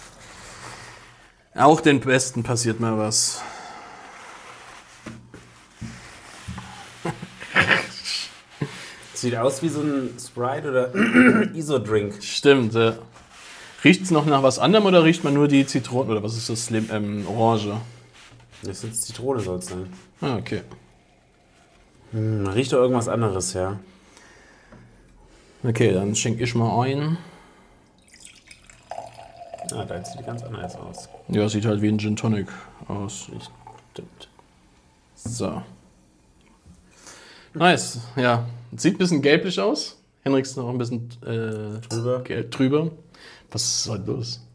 Auch den Besten passiert mal was. Sieht aus wie so ein Sprite oder Isodrink. Stimmt, ja. Riecht es noch nach was anderem oder riecht man nur die Zitrone? Oder was ist das? Lim ähm, Orange? Das ist Zitrone, soll es sein. Ah, okay. Hm, riecht doch irgendwas anderes, ja. Okay, dann schenke ich mal ein. Ah, da sieht ganz anders aus. Ja, sieht halt wie ein Gin Tonic aus. Stimmt. So. Nice, ja. Sieht ein bisschen gelblich aus. Henrik ist noch ein bisschen äh, Trüber. gelb, trüber. Was ist heute los?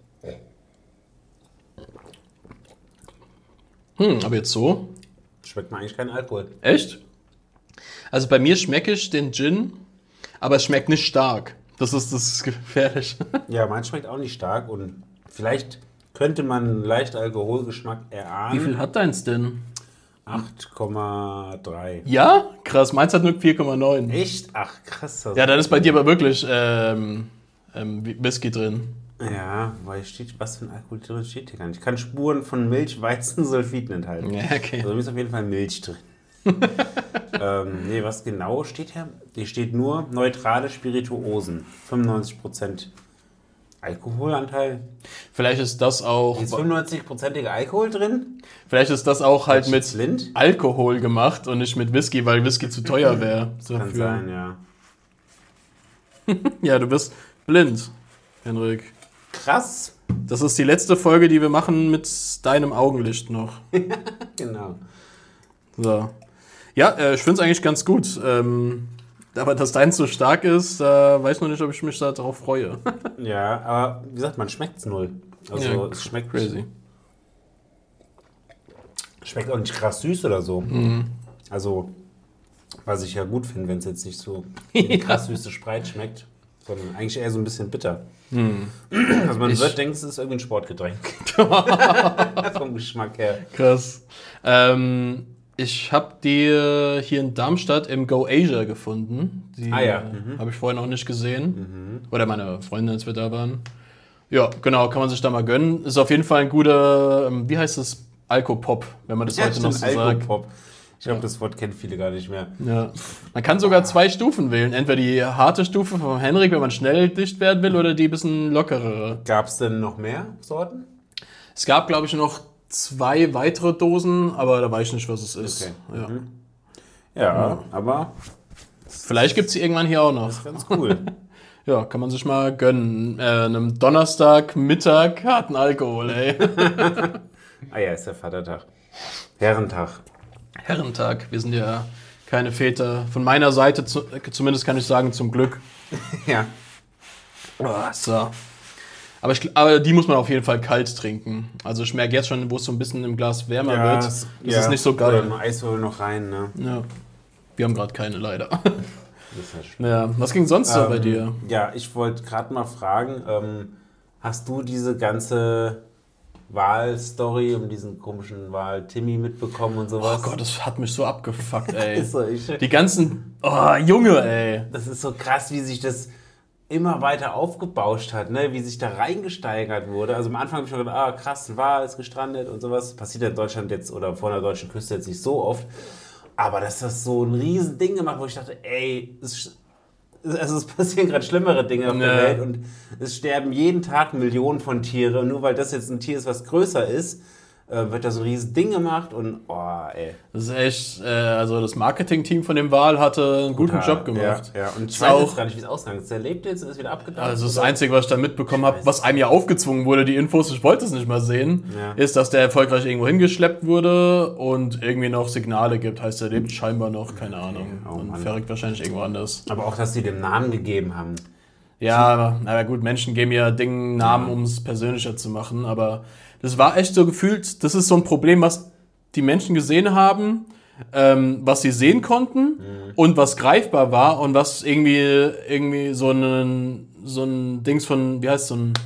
Hm, aber jetzt so. Schmeckt mir eigentlich kein Alkohol. Echt? Also bei mir schmecke ich den Gin, aber es schmeckt nicht stark. Das ist, das ist gefährlich. Ja, mein schmeckt auch nicht stark und vielleicht könnte man einen leicht Alkoholgeschmack erahnen. Wie viel hat deins denn? acht Komma drei. Ja? Krass, meins hat nur vier Komma neun. Echt? Ach, krass. Ja, dann ist bei dir aber wirklich ähm, ähm, Whisky drin. Ja, weil steht, was für ein Alkohol drin steht hier gar nicht. Kann Spuren von Milch, Weizen, Sulfiten enthalten. Ja, okay. Also ist auf jeden Fall Milch drin. ähm, nee, was genau steht hier? Hier steht nur neutrale Spirituosen. fünfundneunzig Prozent Alkoholanteil. Vielleicht ist das auch. Ist fünfundneunzig-prozentiger Alkohol drin? Vielleicht ist das auch halt mit Lind? Alkohol gemacht und nicht mit Whisky, weil Whisky zu teuer wäre. Kann sein, ja. Ja, du bist blind, Henrik. Krass. Das ist die letzte Folge, die wir machen mit deinem Augenlicht noch. Genau. So. Ja, äh, ich finde es eigentlich ganz gut. Ähm, aber dass deins so stark ist, da weiß ich noch nicht, ob ich mich da drauf freue. Ja, aber wie gesagt, man schmeckt es null. Also Ja, es schmeckt crazy. Schmeckt auch nicht krass süß oder so. Mhm. Also, was ich ja gut finde, wenn es jetzt nicht so Ja. krass süße Sprite schmeckt, sondern eigentlich eher so ein bisschen bitter. Mhm. Also man Ich- wird denken, es ist irgendwie ein Sportgetränk. Vom Geschmack her. Krass. Ähm, ich habe die hier in Darmstadt im Go Asia gefunden. Die Ah ja, äh, mhm. habe ich vorher noch nicht gesehen. Oder meine Freunde, als wir da waren. Ja, genau, kann man sich da mal gönnen. Ist auf jeden Fall ein guter, ähm, wie heißt das? Alkopop, wenn man das Ja, heute noch stimmt, so sagt. Alkopop. Ich glaube, Ja. das Wort kennen viele gar nicht mehr. Ja. Man kann sogar zwei Stufen wählen. Entweder die harte Stufe von Henrik, wenn man schnell dicht werden will, oder die bisschen lockerere. Gab es denn noch mehr Sorten? Es gab, glaube ich, noch zwei weitere Dosen, aber da weiß ich nicht, was es ist. Okay. Ja. Mhm. Ja, aber Vielleicht gibt es sie irgendwann hier auch noch. das ist ganz cool. Ja, kann man sich mal gönnen. Äh, einem Donnerstag, Mittag, harten Alkohol, ey. Ah ja, ist der Vatertag. Herrentag. Herrentag, wir sind ja keine Väter. Von meiner Seite zu, zumindest kann ich sagen, zum Glück. Ja. Oh, so. Aber, ich, aber die muss man auf jeden Fall kalt trinken. Also ich merke jetzt schon, wo es so ein bisschen im Glas wärmer ja, wird. das Das ist nicht so geil. Oder ein Eiswürfel noch rein, ne? Ja. Wir haben gerade keine, leider. Das ist ja schön. Ja, was ging sonst so Ähm, bei dir? Ja, ich wollte gerade mal fragen, ähm, hast du diese ganze Wahlstory um diesen komischen Wahl-Timmy mitbekommen und Oh sowas? Gott, das hat mich so abgefuckt, ey. Ist so, ich, Die ganzen... Oh, Junge, ey. das ist so krass, wie sich das immer weiter aufgebauscht hat, ne? Wie sich da reingesteigert wurde. Also am Anfang habe ich schon gedacht, ah krass, ein Wal ist gestrandet und sowas. Passiert ja in Deutschland jetzt oder vor der deutschen Küste jetzt nicht so oft. Aber dass das so ein riesen Ding gemacht, wo ich dachte, ey, es, also es passieren gerade schlimmere Dinge auf der Ja. Welt und es sterben jeden Tag Millionen von Tiere. Und nur weil das jetzt ein Tier ist, was größer ist, äh, wird da so ein riesen Ding gemacht und oh, Boah, ey. Das ist echt, äh, also das Marketing-Team von dem Wal hatte einen guten Total. Job gemacht. Ja, ja. Und ich Ist weiß auch- jetzt gar nicht, wie es ausgegangen ist. Der lebt jetzt, ist wieder abgedacht. Also das oder? Einzige, was ich da mitbekommen habe, was einem ja aufgezwungen wurde, die Infos, ich wollte es nicht mal sehen, Ja. ist, dass der erfolgreich irgendwo hingeschleppt wurde und irgendwie noch Signale gibt. Heißt, er lebt scheinbar noch, keine Ahnung. Oh und Mann. verrückt wahrscheinlich irgendwo anders. Aber auch, dass sie dem Namen gegeben haben. Ja, aber, aber gut, Menschen geben ja Dingen Namen, um es persönlicher zu machen. Aber das war echt so gefühlt, das ist so ein Problem, was die Menschen gesehen haben, ähm, was sie sehen konnten Mhm. und was greifbar war und was irgendwie, irgendwie so ein, so ein Dings von, wie heißt so ein,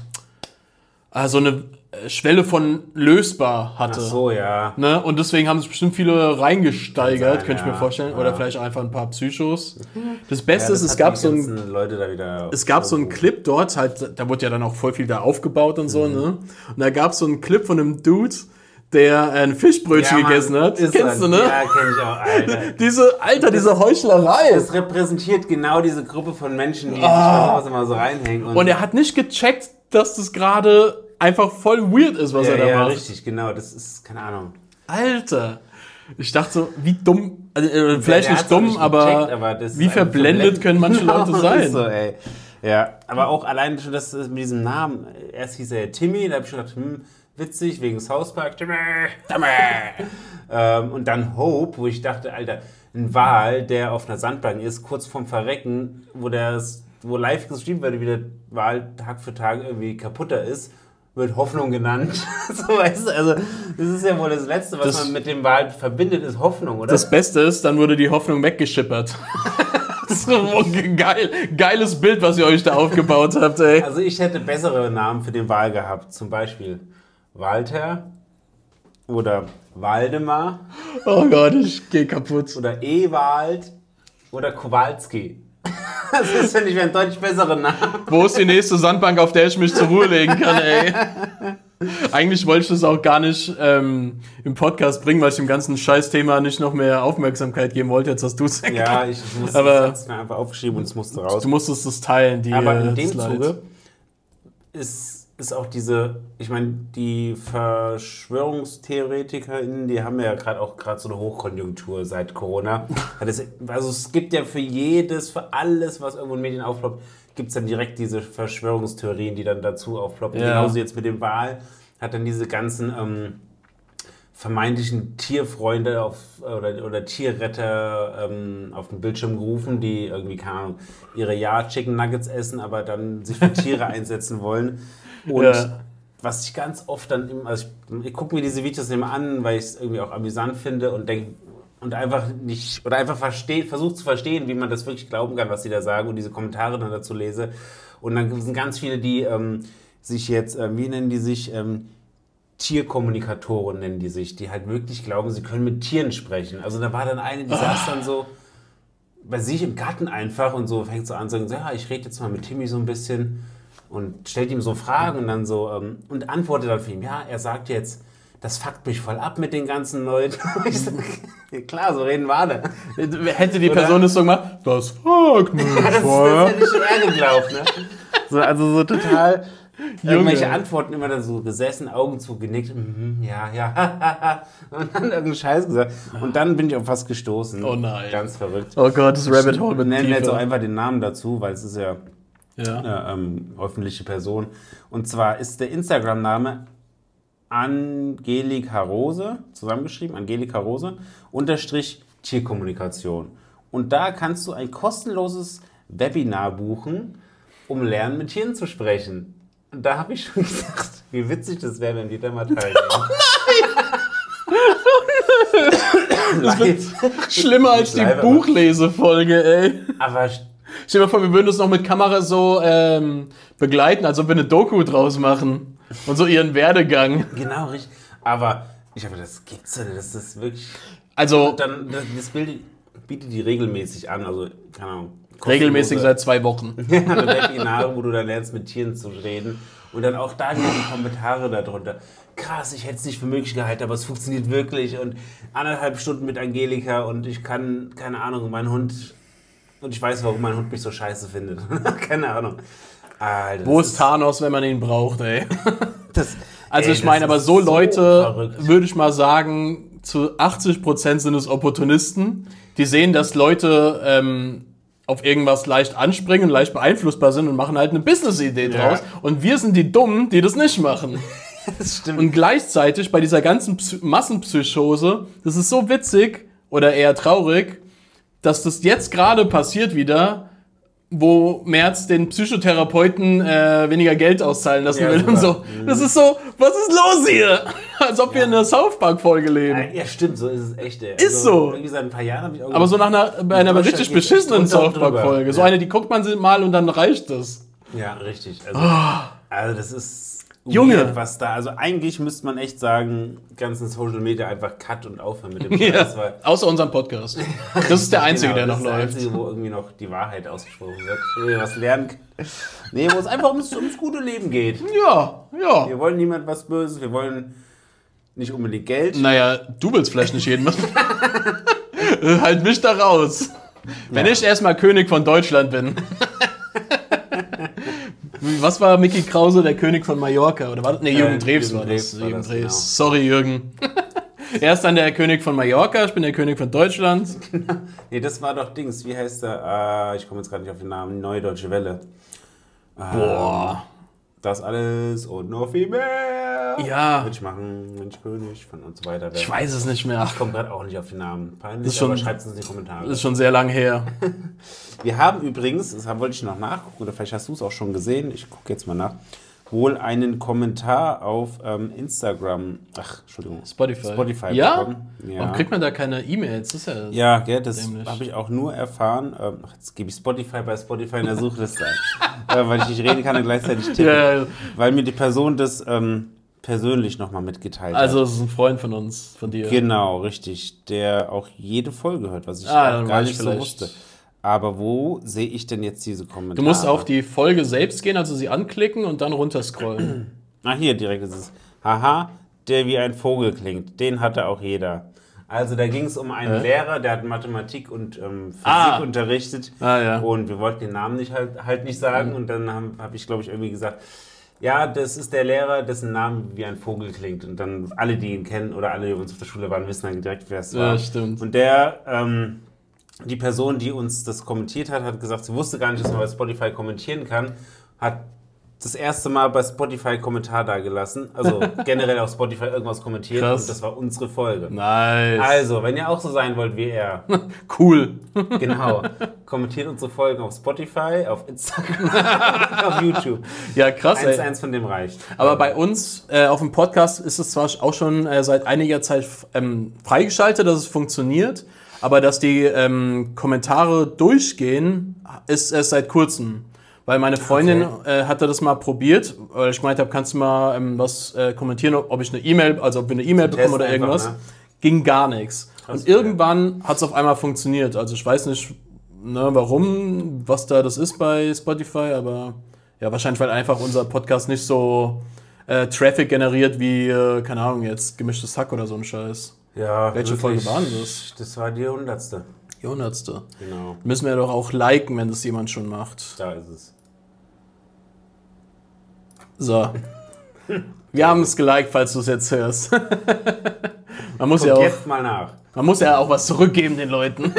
ah, so eine Schwelle von lösbar hatte. Ach so, ja. Ne? Und deswegen haben sich bestimmt viele reingesteigert, Kann sein, könnte ich mir ja. vorstellen. Ja. Oder vielleicht auch einfach ein paar Psychos. Das Ja, Beste das ist, es hat gab die so ein... ganzen Leute da wieder Es gab so einen Clip dort, halt, da wurde ja dann auch voll viel da aufgebaut und so, ne? Und da gab es so einen Clip von einem Dude, der ein Fischbrötchen Ja, Mann, gegessen hat. ist Kennst das. du, ne? Ja, kenn ich auch, Alter. Diese, Alter, diese Heuchlerei. Das repräsentiert genau diese Gruppe von Menschen, die sich bei sowas immer so reinhängen. Und er hat nicht gecheckt, dass das gerade einfach voll weird ist, was ja, er da ja, macht. richtig, genau. Das ist, keine Ahnung. Alter. Ich dachte so, wie dumm, also äh, vielleicht Der nicht hat's auch dumm, nicht aber, gecheckt, aber das ist wie einfach verblendet können manche Genau, Leute ist sein. So, ey. Ja, aber auch allein schon das mit diesem Namen. Erst hieß er Timmy, da hab ich schon gedacht, hm, witzig, wegen South Park. Timmy, Timmy. ähm, und dann Hope, wo ich dachte, Alter, ein Wal, der auf einer Sandbank ist, kurz vorm Verrecken, wo, der, wo live geschrieben wird, wie der Wal Tag für Tag irgendwie kaputter ist, wird Hoffnung genannt. So, weißt du, also das ist ja wohl das Letzte, was Das- man mit dem Wal verbindet, ist Hoffnung, oder? Das Beste ist, dann wurde die Hoffnung weggeschippert. So geil, geiles Bild, was ihr euch da aufgebaut habt, ey. Also ich hätte bessere Namen für den Wal gehabt. Zum Beispiel Walter oder Waldemar Oh Gott, ich geh kaputt. oder Ewald oder Kowalski. Das ist, finde ich, ein deutlich bessere Name. Wo ist die nächste Sandbank, auf der ich mich zur Ruhe legen kann, ey? Eigentlich wollte ich das auch gar nicht ähm, im Podcast bringen, weil ich dem ganzen Scheißthema nicht noch mehr Aufmerksamkeit geben wollte. Jetzt hast du es Ja, ich, ich muss Aber- das mir einfach aufgeschrieben und es musste raus. Du musstest es teilen, die Aber in äh, dem das Leid. Zuge ist, ist auch diese, ich meine, die VerschwörungstheoretikerInnen, die haben ja gerade auch gerade so eine Hochkonjunktur seit Corona. Das, also es gibt ja für jedes, für alles, was irgendwo in Medien aufploppt, gibt es dann direkt diese Verschwörungstheorien, die dann dazu aufploppen. Ja. Genauso jetzt mit dem Wahl hat dann diese ganzen ähm, vermeintlichen Tierfreunde auf, oder, oder Tierretter ähm, auf den Bildschirm gerufen, die irgendwie, keine Ahnung, ihre ja Chicken Nuggets essen, aber dann sich für Tiere einsetzen wollen. Und Ja. was ich ganz oft dann, im, also ich, ich gucke mir diese Videos immer an, weil ich es irgendwie auch amüsant finde und denke, und einfach nicht, oder einfach verstehe, versuche zu verstehen, wie man das wirklich glauben kann, was sie da sagen und diese Kommentare dann dazu lese. Und dann sind ganz viele, die ähm, sich jetzt, ähm, wie nennen die sich, ähm, Tierkommunikatoren nennen die sich, die halt wirklich glauben, sie können mit Tieren sprechen. Also da war dann eine, die saß dann so bei sich im Garten einfach und so fängt so an zu sagen, so, ja, ich rede jetzt mal mit Timmy so ein bisschen und stellt ihm so Fragen und dann so, ähm, und antwortet dann für ihn, ja, er sagt jetzt, das fuckt mich voll ab mit den ganzen Leuten. Ich sag, klar, so reden wir alle. Hätte die Oder? Person das so gemacht, das fragt mich Ja, das, ist, voll. das hätte ich schon eher geglaubt, ne? So, also so total Junge. irgendwelche Antworten immer dann so gesessen, Augen zugenickt, mhm, ja, ja, und dann irgendeinen Scheiß gesagt. Und dann bin ich auf was gestoßen. Oh nein. Ganz verrückt. Oh Gott, das Rabbit Hole Wir mit nennen jetzt auch Tiefe. einfach den Namen dazu, weil es ist ja Ja. eine ähm, öffentliche Person. Und zwar ist der Instagram-Name Angelika Rose, zusammengeschrieben, Angelika Rose, unterstrich Tierkommunikation. Und da kannst du ein kostenloses Webinar buchen, um lernen, mit Tieren zu sprechen. Und da habe ich schon gesagt, wie witzig das wäre, wenn die da mal teilnehmen. Live. Schlimmer als die Live, aber- Buchlesefolge, ey. Aber Stell dir mal vor, wir würden das noch mit Kamera so ähm, begleiten, als ob wir eine Doku draus machen. Und so ihren Werdegang. genau, richtig. Aber ich habe das gibt's ja nicht. Das ist wirklich. Also Dann, das, das Bild bietet die regelmäßig an, also, keine Ahnung. regelmäßig kostenlose- seit zwei Wochen. Ja, eine Webinare, wo du dann lernst, mit Tieren zu reden. Und dann auch da wieder die Kommentare darunter. Krass, ich hätte es nicht für möglich gehalten, aber es funktioniert wirklich. Und anderthalb Stunden mit Angelika und ich kann, keine Ahnung, mein Hund. Und ich weiß, warum mein Hund mich so scheiße findet. Keine Ahnung. Alter, Wo das ist Thanos, wenn man ihn braucht, ey? das, Also ey, ich meine, das aber ist so Leute, verrückt. würde ich mal sagen, zu achtzig Prozent sind es Opportunisten, die sehen, dass Leute ähm, auf irgendwas leicht anspringen und leicht beeinflussbar sind und machen halt eine Business-Idee Ja. draus. Und wir sind die Dummen, die das nicht machen. Das stimmt. Und gleichzeitig bei dieser ganzen Psy- Massenpsychose, das ist so witzig oder eher traurig, dass das jetzt gerade passiert wieder, wo Merz den Psychotherapeuten äh, weniger Geld auszahlen lassen Ja, will und super. so. Das ist so, was ist los hier? Als ob wir in einer South Park-Folge leben. Ja, stimmt, so ist es echt. Ey. Ist so. Irgendwie seit ein paar Jahren habe ich auch Aber so nach einer, bei einer Deutschland richtig geht's beschissenen drunter und South Park-Folge. drüber. So Ja. eine, die guckt man mal und dann reicht es. Ja, richtig. Also, also das ist Junge. weird, was da. Also eigentlich müsste man echt sagen, ganzen Social Media einfach cut und aufhören mit dem Ja. Scheiß, weil Außer unserem Podcast. Das ist der einzige, genau, der das noch ist der läuft. Einzige, wo irgendwie noch die Wahrheit ausgesprochen wird, wo wir was lernen können. Nee, wo es einfach ums, ums gute Leben geht. Ja, ja. Wir wollen niemand was Böses, wir wollen nicht unbedingt Geld. Naja, du willst vielleicht nicht jeden machen. Halt mich da raus. Wenn Ja. ich erstmal König von Deutschland bin. Was war Mickey Krause, der König von Mallorca? Oder war das? Nee, Jürgen Äh, Drews Jürgen war das. Drews war Jürgen das, Drews. genau. Sorry, Jürgen. Er ist dann der König von Mallorca, ich bin der König von Deutschland. Nee, das war doch Dings, wie heißt der? Ah, ich komme jetzt gerade nicht auf den Namen. Neue Deutsche Welle. Ah, Boah. Das alles und noch viel mehr. Ja. Will ich machen, wenn ich König von und so weiter werde. Ich weiß es nicht mehr. Ich komme gerade auch nicht auf den Namen. Peinlich, Das ist schon- aber schreibt es uns in die Kommentare. Das ist schon sehr lang her. Wir haben übrigens, das wollte ich noch nachgucken, oder vielleicht hast du es auch schon gesehen, ich gucke jetzt mal nach, wohl einen Kommentar auf ähm, Instagram, ach, Entschuldigung, Spotify. Spotify Ja? bekommen. Ja. Warum kriegt man da keine E-Mails? Das ist ja... Ja, gell, das Dämlich. habe ich auch nur erfahren. Ähm, ach, jetzt gebe ich Spotify bei Spotify in der Suchliste ein, äh, weil ich nicht reden kann und gleichzeitig tippen. Ja, Weil mir die Person das ähm, persönlich nochmal mitgeteilt also hat. es ist ein Freund von uns, von dir. Genau, richtig. Der auch jede Folge hört, was ich Ah, auch dann gar weiß nicht ich so vielleicht. wusste. Aber wo sehe ich denn jetzt diese Kommentare? Du musst auf die Folge selbst gehen, also sie anklicken und dann runterscrollen. Ah, hier direkt ist es. Haha, der wie ein Vogel klingt. Den hatte auch jeder. Also da ging es um einen Hä? Lehrer, der hat Mathematik und ähm, Physik Ah. unterrichtet. Ah, ja. Und wir wollten den Namen nicht halt, halt nicht sagen. Und dann habe hab ich, glaube ich, irgendwie gesagt, ja, das ist der Lehrer, dessen Name wie ein Vogel klingt. Und dann alle, die ihn kennen oder alle, die uns auf der Schule waren, wissen dann direkt, wer es war. Ja, stimmt. Und der, ähm, die Person, die uns das kommentiert hat, hat gesagt, sie wusste gar nicht, dass man bei Spotify kommentieren kann, hat das erste Mal bei Spotify Kommentar dagelassen, also generell auf Spotify irgendwas kommentiert Krass. und das war unsere Folge. Nice. Also, wenn ihr auch so sein wollt wie er, Cool. genau, kommentiert unsere Folgen auf Spotify, auf Instagram, auf YouTube. Ja, krass, Eins, ey. eins von dem reicht. Aber bei uns äh, auf dem Podcast ist es zwar auch schon äh, seit einiger Zeit ähm, freigeschaltet, dass es funktioniert, aber dass die ähm, Kommentare durchgehen, ist erst seit kurzem. Weil meine Freundin äh, hatte das mal probiert, weil ich gemeint habe, kannst du mal ähm, was äh, kommentieren, ob ich eine E-Mail, also ob wir eine E-Mail bekommen Testen oder einfach, irgendwas. ne? Ging gar nichts. Krass, Und irgendwann hat es auf einmal funktioniert. Also ich weiß nicht, ne, warum, was da das ist bei Spotify, aber ja, wahrscheinlich, weil einfach unser Podcast nicht so äh, Traffic generiert wie, äh, keine Ahnung, jetzt gemischtes Hack oder so ein Scheiß. Ja, Welche wirklich. Folge war denn das? Das war die hundertste. Die hundertste. Genau, Müssen wir doch auch liken, wenn das jemand schon macht. da ist es. So. Wir haben es geliked, falls du es jetzt hörst. Man muss, ja Guck auch, jetzt mal nach. man muss ja auch was zurückgeben den Leuten.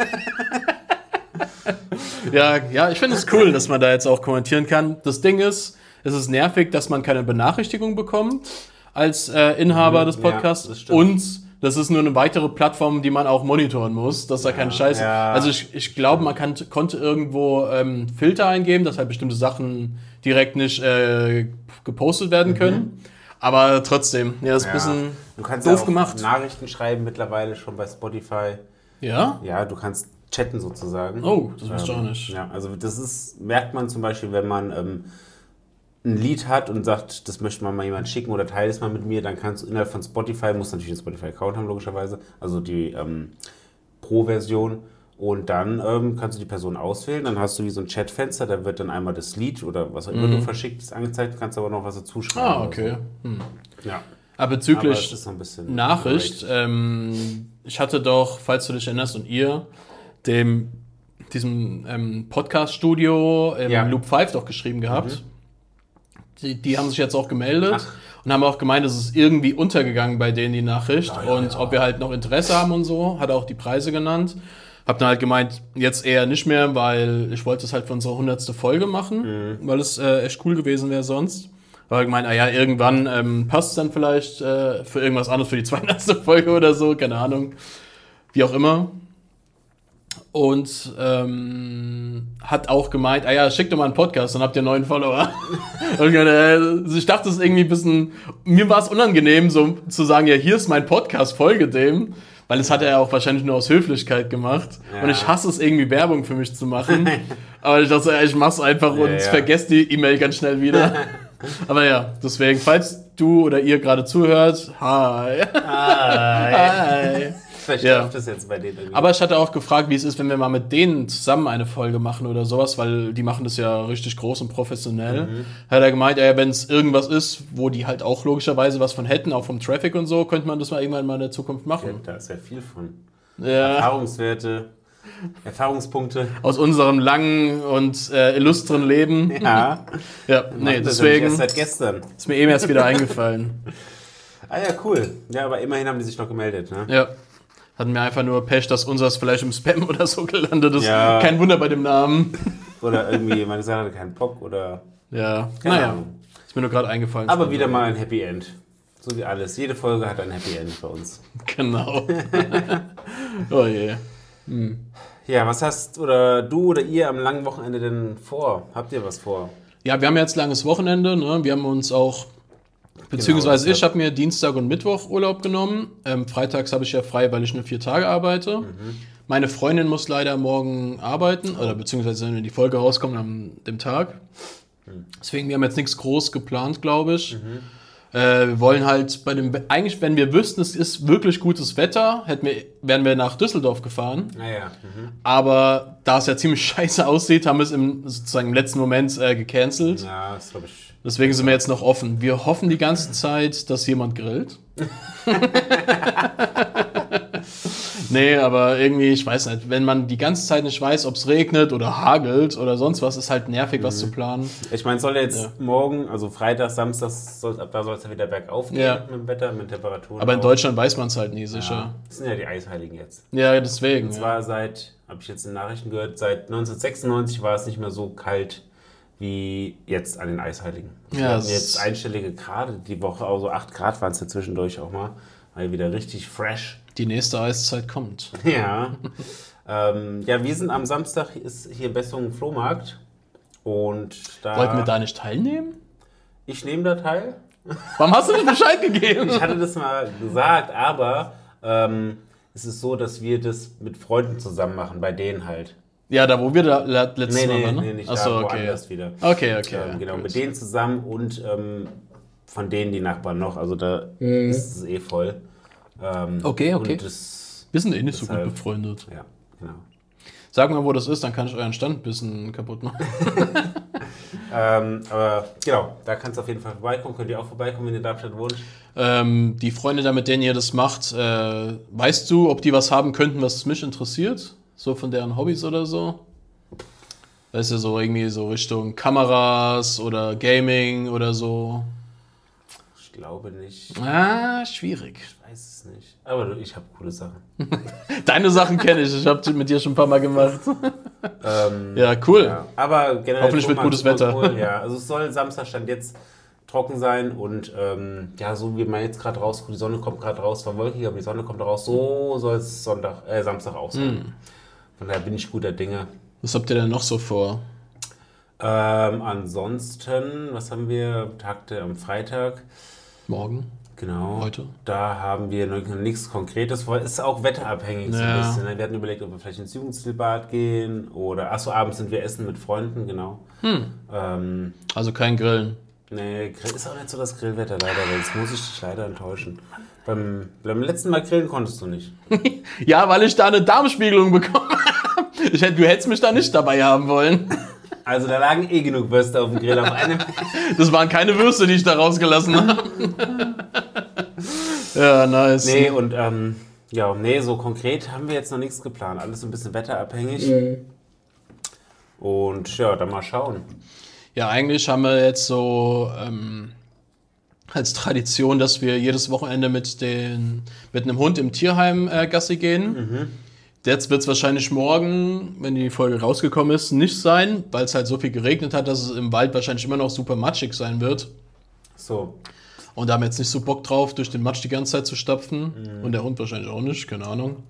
ja, ja, ich finde es cool, dass man da jetzt auch kommentieren kann. Das Ding ist, es ist nervig, dass man keine Benachrichtigung bekommt als äh, Inhaber des Ja, Podcasts. das stimmt. Und das ist nur eine weitere Plattform, die man auch monitoren muss, dass da keine Scheiße... ja. Also ich, ich glaube, man kann, konnte irgendwo ähm, Filter eingeben, dass halt bestimmte Sachen direkt nicht äh, gepostet werden können. Aber trotzdem, ja, das ist ein bisschen Du kannst doof ja auch gemacht. Nachrichten schreiben mittlerweile schon bei Spotify. Ja? Ja, du kannst chatten sozusagen. Oh, das wusste ich auch Ähm, nicht. Ja, also das ist, merkt man zum Beispiel, wenn man ähm, ein Lied hat und sagt, das möchte man mal jemand schicken oder teile es mal mit mir, dann kannst du innerhalb von Spotify, musst natürlich einen Spotify-Account haben, logischerweise, also die ähm, Pro-Version. Und dann ähm, kannst du die Person auswählen, dann hast du wie so ein Chatfenster, da wird dann einmal das Lied oder was auch immer du verschickt ist angezeigt, kannst aber noch was dazu schreiben. Ah, oder okay. Hm. So. Ja. Aber Aber es bezüglich ist noch ein bisschen Nachricht, ähm, ich hatte doch, falls du dich erinnerst und ihr, dem, diesem ähm, Podcast-Studio im Ja. Loop fünf doch geschrieben gehabt. Die, die haben sich jetzt auch gemeldet. Ach. und haben auch gemeint, es ist irgendwie untergegangen bei denen die Nachricht Ja, ja, und ja. ob wir halt noch Interesse haben und so, hat auch die Preise genannt. Hab dann halt gemeint, jetzt eher nicht mehr, weil ich wollte es halt für unsere hundertste Folge machen, Mhm. weil es äh, echt cool gewesen wäre sonst. Aber gemeint, ah ja, irgendwann ähm, passt es dann vielleicht äh, für irgendwas anderes, für die zweihundertste Folge oder so, keine Ahnung. Wie auch immer. Und ähm, hat auch gemeint, ah ja, schickt doch mal einen Podcast, dann habt ihr einen neuen Follower. Und, äh, ich dachte, es ist irgendwie ein bisschen, mir war es unangenehm, so zu sagen, ja, hier ist mein Podcast, folge dem. Weil das hat er ja auch wahrscheinlich nur aus Höflichkeit gemacht. Ja. Und ich hasse es irgendwie, Werbung für mich zu machen. Aber ich dachte, ja, ich mach's einfach Ja, und ja. vergesse die E-Mail ganz schnell wieder. Aber ja, deswegen, falls du oder ihr gerade zuhört, hi. Hi. Vielleicht Ja. läuft das jetzt bei denen irgendwie. Aber ich hatte auch gefragt, wie es ist, wenn wir mal mit denen zusammen eine Folge machen oder sowas, weil die machen das ja richtig groß und professionell. Mhm. Hat er gemeint, ja, wenn es irgendwas ist, wo die halt auch logischerweise was von hätten, auch vom Traffic und so, könnte man das mal irgendwann mal in der Zukunft Ja, machen. da ist ja viel von. Ja, Erfahrungswerte, Erfahrungspunkte. aus unserem langen und äh, illustren Leben. Ja, Ja, wir nee, machen das ja nicht deswegen erst seit gestern. ist mir eben erst wieder eingefallen. Ah ja, cool. Ja, aber immerhin haben die sich noch gemeldet, ne? Ja. Hatten wir einfach nur Pech, dass unseres vielleicht im Spam oder so gelandet ist. Ja. Kein Wunder bei dem Namen. Oder irgendwie, man gesagt hat, keinen Bock oder. Ja, Keine naja. Ahnung. Ist mir nur gerade eingefallen. Aber wieder mal ein Happy End. So wie alles. Jede Folge hat ein Happy End bei uns. Genau. Oh je. Ja, was hast oder du oder ihr am langen Wochenende denn vor? Habt ihr was vor? Ja, wir haben jetzt langes Wochenende. Ne? Wir haben uns auch, beziehungsweise Genau, ich habe mir Dienstag und Mittwoch Urlaub genommen. Ähm, freitags habe ich ja frei, weil ich nur vier Tage arbeite. Mhm. Meine Freundin muss leider morgen arbeiten, oder beziehungsweise wenn die Folge rauskommt am dem Tag. Mhm. Deswegen, wir haben jetzt nichts groß geplant, glaube ich. Äh, wir wollen halt bei dem, eigentlich, wenn wir wüssten, es ist wirklich gutes Wetter, hätten wir, wären wir nach Düsseldorf gefahren. Naja. Mhm. Aber da es ja ziemlich scheiße aussieht, haben wir es im, sozusagen im letzten Moment äh, gecancelt. Ja, das glaube ich. Deswegen sind wir jetzt noch offen. Wir hoffen die ganze Zeit, dass jemand grillt. Nee, aber irgendwie, ich weiß nicht, wenn man die ganze Zeit nicht weiß, ob es regnet oder hagelt oder sonst was, ist halt nervig, was zu planen. Ich meine, es soll jetzt Ja. morgen, also Freitag, Samstag, soll, ab da soll es ja wieder bergauf gehen Ja. mit dem Wetter, mit Temperaturen. Aber in auch. Deutschland weiß man es halt nie sicher. Ja, das sind ja die Eisheiligen jetzt. Ja, deswegen. Und Ja. zwar seit, habe ich jetzt in Nachrichten gehört, seit neunzehnhundertsechsundneunzig war es nicht mehr so kalt wie jetzt an den Eisheiligen. Wir Ja, hatten es- jetzt einstellige Grade die Woche, also acht Grad waren es ja zwischendurch auch mal, weil wieder richtig fresh. Die nächste Eiszeit kommt. Ja. ähm, ja, wir sind am Samstag, ist hier Bessungen Flohmarkt und da... Wollten wir da nicht teilnehmen? Ich nehme da teil. Warum hast du nicht Bescheid gegeben? Ich hatte das mal gesagt, aber ähm, es ist so, dass wir das mit Freunden zusammen machen, bei denen halt. Ja, da wo wir da la- letztes Nee, Mal nee, waren, ne? nee, nicht Achso, da, okay. woanders wieder. Okay, okay. Ähm, ja, genau, gut. mit denen zusammen und ähm, von denen die Nachbarn noch. Also da Mhm. ist es eh voll. Ähm, Okay, okay. Und das, Wir sind eh nicht so gut Deshalb- befreundet. ja, genau. Sag mal, wo das ist, dann kann ich euren Stand ein bisschen kaputt machen. Ähm, aber genau, da kannst du auf jeden Fall vorbeikommen. Könnt ihr auch vorbeikommen, wenn ihr in Darmstadt wohnt. ähm, die Freunde da, mit denen ihr das macht, äh, weißt du, ob die was haben könnten, was mich interessiert? So von deren Hobbys oder so? Weißt du, so irgendwie so Richtung Kameras oder Gaming oder so? Ich glaube nicht. Ah, schwierig. Ich weiß es nicht. Aber du, ich habe coole Sachen. Deine Sachen kenne ich, ich habe die mit dir schon ein paar Mal gemacht. Ähm, Ja, cool. Ja, aber generell Hoffentlich wird Flohmarkt gutes super Wetter. Cool, ja, also es soll Samstag stand jetzt trocken sein und ähm, ja, so wie man jetzt gerade rausguckt, die Sonne kommt gerade raus, war wolkig, aber die Sonne kommt raus, so soll es Sonntag, äh, Samstag auch sein. Hm. Von daher bin ich guter Dinge. Was habt ihr denn noch so vor? Ähm, ansonsten, was haben wir? Tag der am Freitag. Morgen? Genau. Heute? Da haben wir noch nichts Konkretes vor. Ist auch wetterabhängig so ein Ja. bisschen. Ne? Wir hatten überlegt, ob wir vielleicht ins Jugendstilbad gehen oder, achso, abends sind wir essen mit Freunden, genau. Hm. Ähm, Also kein Grillen. Nee, Grill ist auch nicht so das Grillwetter leider, weil jetzt muss ich dich leider enttäuschen. Beim, beim letzten Mal grillen konntest du nicht. Ja, weil ich da eine Darmspiegelung bekommen habe. Ich hätte, du hättest mich da nicht dabei haben wollen. Also da lagen eh genug Würste auf dem Grill. Auf einem Das waren keine Würste, die ich da rausgelassen habe. Ja, nice. nee, und ähm, ja, nee, so konkret haben wir jetzt noch nichts geplant. Alles so ein bisschen wetterabhängig. Und ja, dann mal schauen. Ja, eigentlich haben wir jetzt so, ähm, als Tradition, dass wir jedes Wochenende mit, den, mit einem Hund im Tierheim äh, Gassi gehen. Mhm. Jetzt wird es wahrscheinlich morgen, wenn die Folge rausgekommen ist, nicht sein, weil es halt so viel geregnet hat, dass es im Wald wahrscheinlich immer noch super matschig sein wird. So. Und da haben wir jetzt nicht so Bock drauf, durch den Matsch die ganze Zeit zu stapfen. Mhm. Und der Hund wahrscheinlich auch nicht, keine Ahnung.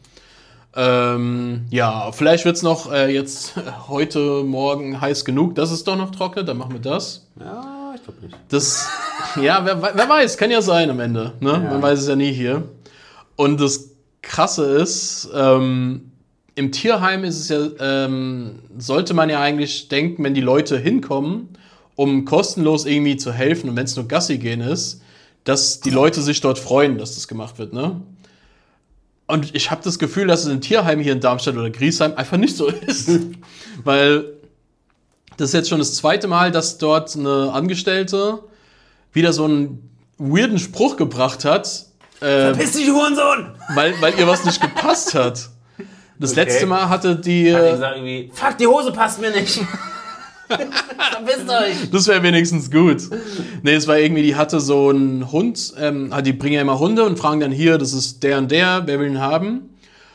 Ähm, ja, vielleicht wird es noch äh, jetzt heute Morgen heiß genug, dass es doch noch trocknet, dann machen wir das. Ja, ich glaube nicht. Das, ja, wer, wer weiß, kann ja sein am Ende. Ne? Ja. Man weiß es ja nie hier. Und das Krasse ist, ähm, im Tierheim ist es ja, ähm, sollte man ja eigentlich denken, wenn die Leute hinkommen, um kostenlos irgendwie zu helfen und wenn es nur Gassi gehen ist, dass die Leute sich dort freuen, dass das gemacht wird, ne? Und ich habe das Gefühl, dass es im Tierheim hier in Darmstadt oder Griesheim einfach nicht so ist. Weil das ist jetzt schon das zweite Mal, dass dort eine Angestellte wieder so einen weirden Spruch gebracht hat. Äh, Verpiss dich, Hurensohn! Weil, weil ihr was nicht gepasst hat. Das okay. letzte Mal hatte die... Hat die gesagt irgendwie, fuck, die Hose passt mir nicht. Verpisst euch! Das wäre wenigstens gut. Nee, es war irgendwie, die hatte so einen Hund, ähm, die bringen ja immer Hunde und fragen dann hier, das ist der und der, wer will ihn haben?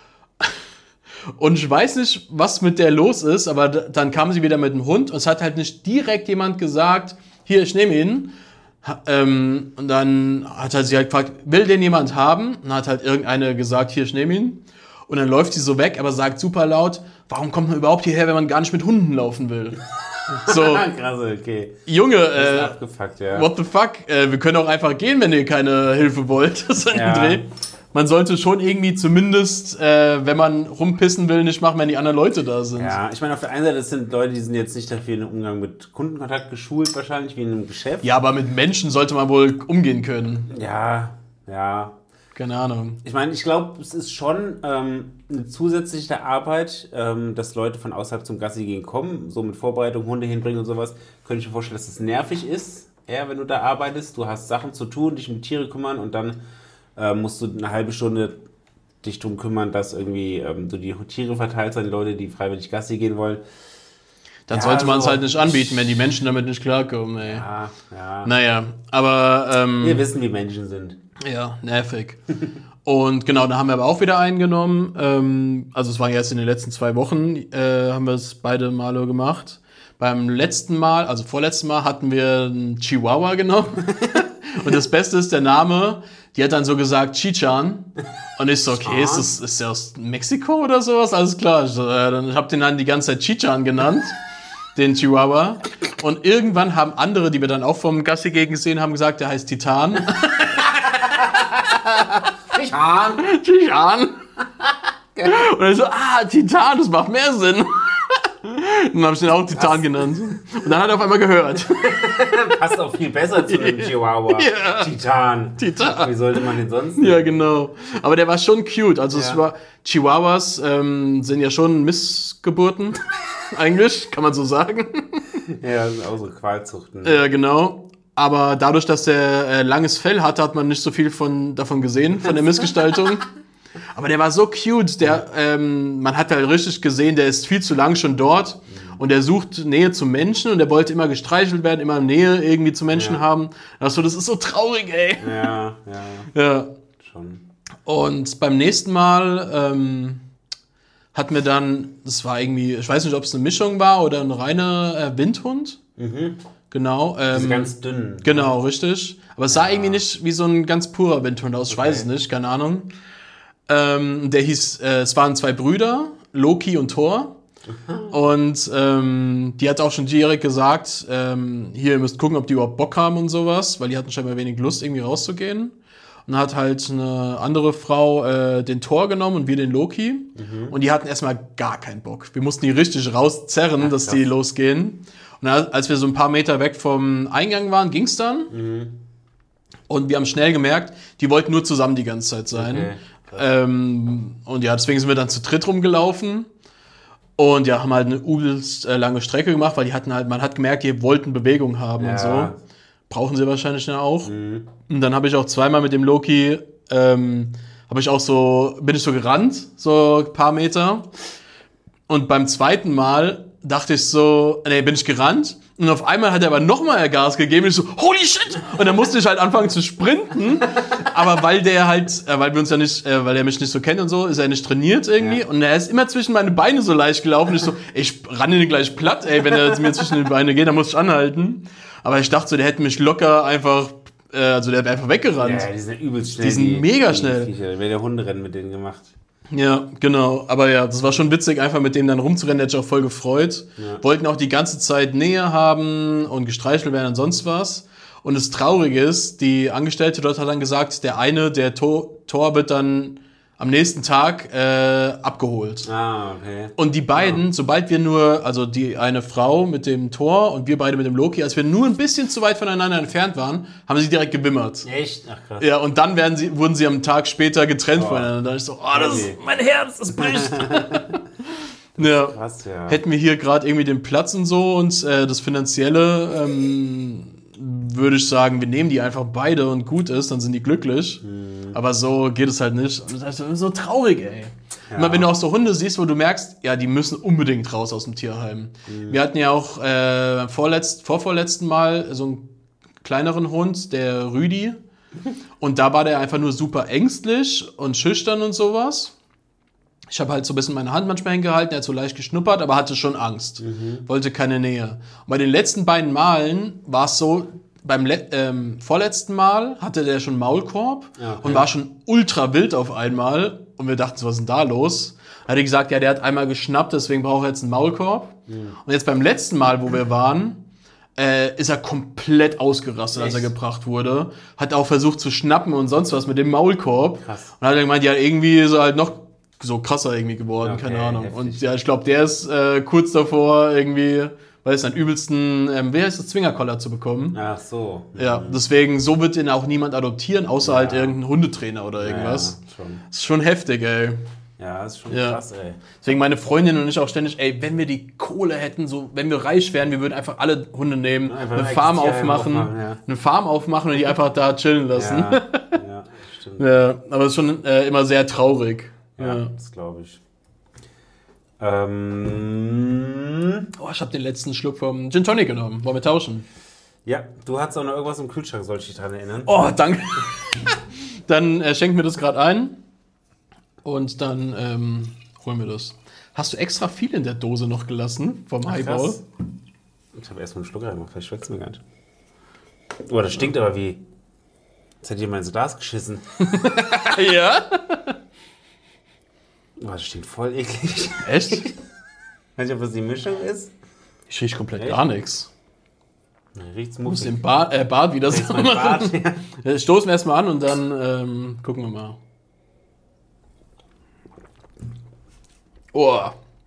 Und ich weiß nicht, was mit der los ist, aber d- dann kam sie wieder mit dem Hund und es hat halt nicht direkt jemand gesagt, hier, ich nehme ihn. Ha, ähm, und dann hat halt sie halt gefragt, will den jemand haben? Und hat halt irgendeine gesagt, hier, ich nehme ihn. Und dann läuft sie so weg, aber sagt super laut, warum kommt man überhaupt hierher, wenn man gar nicht mit Hunden laufen will? So, krass, okay. Junge, äh, abgefuckt, ja. what the fuck? Äh, wir können auch einfach gehen, wenn ihr keine Hilfe wollt. Das ist ein ja. Dreh. Man sollte schon irgendwie zumindest, äh, wenn man rumpissen will, nicht machen, wenn die anderen Leute da sind. Ja, ich meine, auf der einen Seite, das sind Leute, die sind jetzt nicht dafür in den Umgang mit Kundenkontakt geschult, wahrscheinlich, wie in einem Geschäft. Ja, aber mit Menschen sollte man wohl umgehen können. Ja, ja. Keine Ahnung. Ich meine, ich glaube, es ist schon ähm, eine zusätzliche Arbeit, ähm, dass Leute von außerhalb zum Gassi gehen kommen, so mit Vorbereitung, Hunde hinbringen und sowas. Könnte ich mir vorstellen, dass es nervig ist, eher wenn du da arbeitest. Du hast Sachen zu tun, dich um Tiere kümmern und dann äh, musst du eine halbe Stunde dich darum kümmern, dass irgendwie ähm, du die Tiere verteilst an die Leute, die freiwillig Gassi gehen wollen. Dann ja, sollte man es so halt nicht anbieten, wenn die Menschen damit nicht klarkommen, ey. Ja, ja. Naja, aber... Ähm, wir wissen, wie Menschen sind. Ja, nervig. Und genau, da haben wir aber auch wieder eingenommen. Ähm, also es war jetzt in den letzten zwei Wochen, äh, haben wir es beide Male gemacht. Beim letzten Mal, also vorletzten Mal, hatten wir einen Chihuahua genommen. Und das Beste ist der Name, die hat dann so gesagt, Chichan. Und ich so, okay, ist, das, ist der aus Mexiko oder sowas? Alles klar. Ich, so, äh, dann, ich hab den dann die ganze Zeit Chichan genannt, den Chihuahua. Und irgendwann haben andere, die wir dann auch vom Gassi gegen gesehen haben, gesagt, der heißt Titan. Titan. Titan. Und er so, ah, Titan, das macht mehr Sinn. Und dann habe ich den auch Titan Krass. genannt. Und dann hat er auf einmal gehört. Passt auch viel besser zu dem Chihuahua. Ja. Titan. Titan. Wie sollte man den sonst nehmen? Ja, genau. Aber der war schon cute. Also ja. es war, Chihuahuas ähm, sind ja schon Missgeburten. Eigentlich, kann man so sagen. Ja, das sind auch so Qualzuchten. Ja, genau. Aber dadurch, dass der äh, langes Fell hatte, hat man nicht so viel von, davon gesehen, von der Missgestaltung. Aber der war so cute, der, ähm, man hat halt richtig gesehen, der ist viel zu lang schon dort und der sucht Nähe zu Menschen und der wollte immer gestreichelt werden, immer Nähe irgendwie zu Menschen ja. haben. Also das ist so traurig, ey. Ja, ja. Ja. Schon. Und beim nächsten Mal ähm, hatten wir dann, das war irgendwie, ich weiß nicht, ob es eine Mischung war oder ein reiner äh, Windhund. Mhm. Genau. Ähm, ist ganz dünn. Genau, richtig. Aber es sah ja. irgendwie nicht wie so ein ganz purer Windhund aus. Ich okay. weiß es nicht, keine Ahnung. Ähm, der hieß, äh, es waren zwei Brüder, Loki und Thor. Und ähm, die hat auch schon direkt gesagt, ähm, hier, ihr müsst gucken, ob die überhaupt Bock haben und sowas, weil die hatten scheinbar wenig Lust, irgendwie rauszugehen. Und dann hat halt eine andere Frau äh, den Thor genommen und wir den Loki. Mhm. Und die hatten erstmal gar keinen Bock. Wir mussten die richtig rauszerren, Ach, dass krass. die losgehen. Und als wir so ein paar Meter weg vom Eingang waren, ging's dann. Mhm. Und wir haben schnell gemerkt, die wollten nur zusammen die ganze Zeit sein. Okay. Ähm, und ja, deswegen sind wir dann zu dritt rumgelaufen. Und ja, haben halt eine übelst äh, lange Strecke gemacht, weil die hatten halt, man hat gemerkt, die wollten Bewegung haben ja. und so. Brauchen sie wahrscheinlich ja auch. Mhm. Und dann habe ich auch zweimal mit dem Loki, ähm, habe ich auch so, bin ich so gerannt, so ein paar Meter. Und beim zweiten Mal dachte ich so, nee, bin ich gerannt. Und auf einmal hat er aber nochmal Gas gegeben. Und ich so, holy shit! Und dann musste ich halt anfangen zu sprinten. Aber weil der halt, äh, weil wir uns ja nicht, äh, weil er mich nicht so kennt und so, ist er nicht trainiert irgendwie. Ja. Und er ist immer zwischen meine Beine so leicht gelaufen. Und ich so, ey, ich ranne ihn gleich platt, ey, wenn er mir zwischen die Beine geht, dann muss ich anhalten. Aber ich dachte so, der hätte mich locker einfach, äh, also der wäre einfach weggerannt. Ja, die sind übelst schnell. Die sind die, mega schnell. Die Viecher. Wäre der Hunderennen mit denen gemacht. Ja, genau. Aber ja, das war schon witzig, einfach mit dem dann rumzurennen. Der hat sich auch voll gefreut. Ja. Wollten auch die ganze Zeit Nähe haben und gestreichelt werden und sonst was. Und das Traurige ist, die Angestellte dort hat dann gesagt, der eine, der Tor, Tor wird dann am nächsten Tag äh, abgeholt. Ah, okay. Und die beiden, ja. sobald wir nur, also die eine Frau mit dem Tor und wir beide mit dem Loki, als wir nur ein bisschen zu weit voneinander entfernt waren, haben sie direkt gewimmert. Echt? Ach krass. Ja, und dann werden sie, wurden sie am Tag später getrennt oh. voneinander. Da ist so, oh, das ist mein Herz, das bricht. Ja. Krass, ja. Hätten wir hier gerade irgendwie den Platz und so und äh, das Finanzielle, ähm, würde ich sagen, wir nehmen die einfach beide und gut ist, dann sind die glücklich. Mhm. Aber so geht es halt nicht. Und das ist so traurig, ey. Ja. Immer wenn du auch so Hunde siehst, wo du merkst, ja, die müssen unbedingt raus aus dem Tierheim. Mhm. Wir hatten ja auch äh, vorletzt, vorvorletzten Mal so einen kleineren Hund, der Rüdi. Und da war der einfach nur super ängstlich und schüchtern und sowas. Ich habe halt so ein bisschen meine Hand manchmal hingehalten, er hat so leicht geschnuppert, aber hatte schon Angst. Mhm. Wollte keine Nähe. Und bei den letzten beiden Malen war es so, beim Le- ähm, vorletzten Mal hatte der schon Maulkorb ja, okay. und war schon ultra wild auf einmal. Und wir dachten, was ist denn da los? Da hat er gesagt, ja, der hat einmal geschnappt, deswegen braucht er jetzt einen Maulkorb. Mhm. Und jetzt beim letzten Mal, wo wir waren, äh, ist er komplett ausgerastet, Echt? als er gebracht wurde. Hat auch versucht zu schnappen und sonst was mit dem Maulkorb. Krass. Und dann hat er gemeint, ja, irgendwie ist er halt noch so krasser irgendwie geworden, okay, keine Ahnung. Heftig. Und ja, ich glaube, der ist äh, kurz davor irgendwie, weil es seinen übelsten, ähm, wie heißt das, Zwingerkoller zu bekommen. Ach so. Mhm. Ja, deswegen, so wird ihn auch niemand adoptieren, außer ja. halt irgendein Hundetrainer oder irgendwas. Ja, schon. Das ist schon heftig, ey. Ja, das ist schon ja. krass, ey. Deswegen meine Freundin und ich auch ständig, ey, wenn wir die Kohle hätten, so, wenn wir reich wären, wir würden einfach alle Hunde nehmen, einfach eine Farm aufmachen, aufmachen ja. eine Farm aufmachen und die einfach da chillen lassen. Ja, ja stimmt. Ja, aber es ist schon äh, immer sehr traurig. Ja, ja. das glaube ich. Ähm, oh, ich habe den letzten Schluck vom Gin Tonic genommen. Wollen wir tauschen? Ja, du hast auch noch irgendwas im Kühlschrank, soll ich dich daran erinnern? Oh, danke. Dann äh, schenk mir das gerade ein und dann ähm, holen wir das. Hast du extra viel in der Dose noch gelassen vom Ach, Highball? Krass. Ich habe erstmal einen Schluck reingemacht, vielleicht schmeckt es mir gar nicht. Oh, das stinkt aber wie... Jetzt hat jemand ins Glas geschissen. Ja? Oh, das stinkt voll eklig. Echt? Weiß nicht, ob das die Mischung ist. Ich riech komplett Echt? gar nichts. Riecht's Du musst den Bart, äh, Bart wieder so machen. Bart, ja. Stoßen wir erstmal an und dann ähm, gucken wir mal. Oh.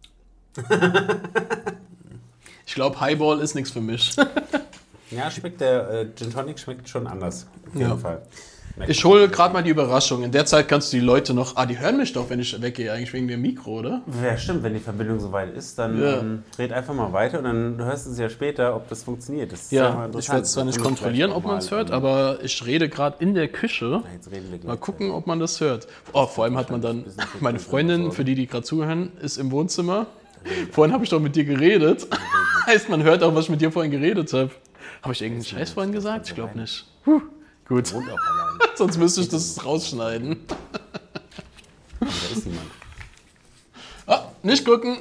Ich glaube, Highball ist nichts für mich. Ja, schmeckt der äh, Gin Tonic schmeckt schon anders. Auf jeden ja. Fall. Ich hole gerade mal die Überraschung. In der Zeit kannst du die Leute noch... Ah, die hören mich doch, wenn ich weggehe, eigentlich wegen dem Mikro, oder? Ja, stimmt. Wenn die Verbindung soweit ist, dann ja. ähm, red einfach mal weiter und dann hörst du es ja später, ob das funktioniert. Das ist ja, ich werde es zwar nicht kontrollieren, ob man es hört, aber ich rede gerade in der Küche. Ja, jetzt reden wir gleich mal gucken, ob man das hört. Oh, vor allem hat man dann... Meine Freundin, für die, die gerade zuhören, ist im Wohnzimmer. Vorhin habe ich doch mit dir geredet. Heißt, man hört auch, was ich mit dir vorhin geredet habe. Habe ich irgendeinen Scheiß vorhin gesagt? Ich glaube nicht. Puh. Gut. Sonst müsste ich das rausschneiden. Da ist niemand. Ah, nicht gucken.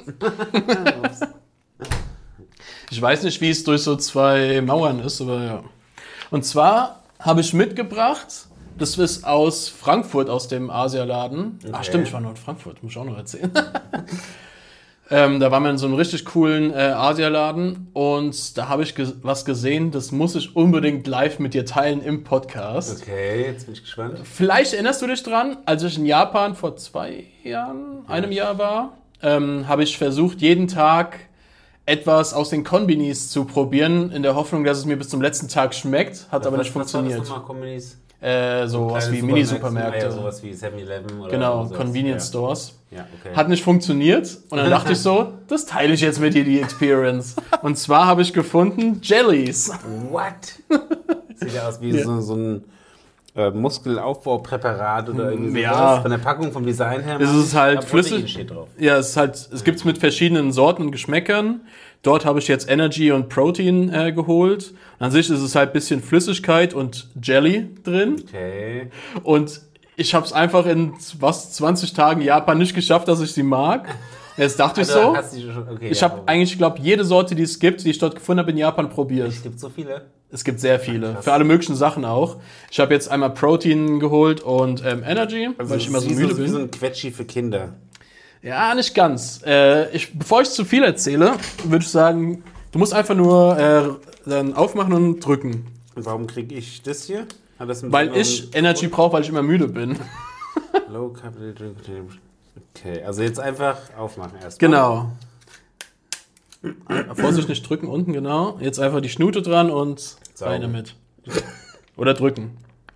Ich weiß nicht, wie es durch so zwei Mauern ist, aber ja. Und zwar habe ich mitgebracht, das ist aus Frankfurt, aus dem Asialaden. Okay. Ach stimmt, ich war noch in Frankfurt, muss ich auch noch erzählen. Ähm, da waren wir in so einem richtig coolen äh, Asialaden und da habe ich ge- was gesehen, das muss ich unbedingt live mit dir teilen im Podcast. Okay, jetzt bin ich gespannt. Vielleicht erinnerst du dich dran, als ich in Japan vor zwei Jahren, einem Jahr war, ähm, habe ich versucht, jeden Tag etwas aus den Konbinis zu probieren, in der Hoffnung, dass es mir bis zum letzten Tag schmeckt, hat was, aber nicht was funktioniert. Was war das nochmal, Konbinis? Äh, so so was wie Mini-Supermärkte. Ja, sowas wie seven eleven oder genau, sowas. Convenience ja. Stores. Ja, okay. Hat nicht funktioniert. Und dann dachte ich so, das teile ich jetzt mit dir, die Experience. Und zwar habe ich gefunden Jellies. What? Sieht ja aus wie ja. so, so ein äh, Muskelaufbaupräparat oder irgendwie Ja. sowas. Von der Packung, vom Design her. Es meine ist ich. halt Aber Protein flüssig. steht drauf. Ja, es ist halt, es gibt's mit verschiedenen Sorten und Geschmäckern. Dort habe ich jetzt Energy und Protein äh, geholt. An sich ist es halt ein bisschen Flüssigkeit und Jelly drin. Okay. Und ich habe es einfach in was zwanzig Tagen Japan nicht geschafft, dass ich sie mag. Jetzt dachte ich Also, so. hast du schon, okay, Ich ja, habe aber eigentlich, glaube jede Sorte, die es gibt, die ich dort gefunden habe, in Japan probiert. Es gibt so viele. Es gibt sehr viele. Krass. Für alle möglichen Sachen auch. Ich habe jetzt einmal Protein geholt und ähm, Energy, weil ich immer so wie müde so, wie bin. so ein Quetschi für Kinder. Ja, nicht ganz. Äh, ich, bevor ich zu viel erzähle, würde ich sagen, du musst einfach nur äh, dann aufmachen und drücken. Und warum kriege ich das hier? Hat das einen Weil besonderen ich Energy brauche, weil ich immer müde bin. Low Capital Drink. Okay, also jetzt einfach aufmachen erstmal. Genau. Vorsicht, nicht drücken unten, genau. Jetzt einfach die Schnute dran und Sauber. rein damit. Oder drücken.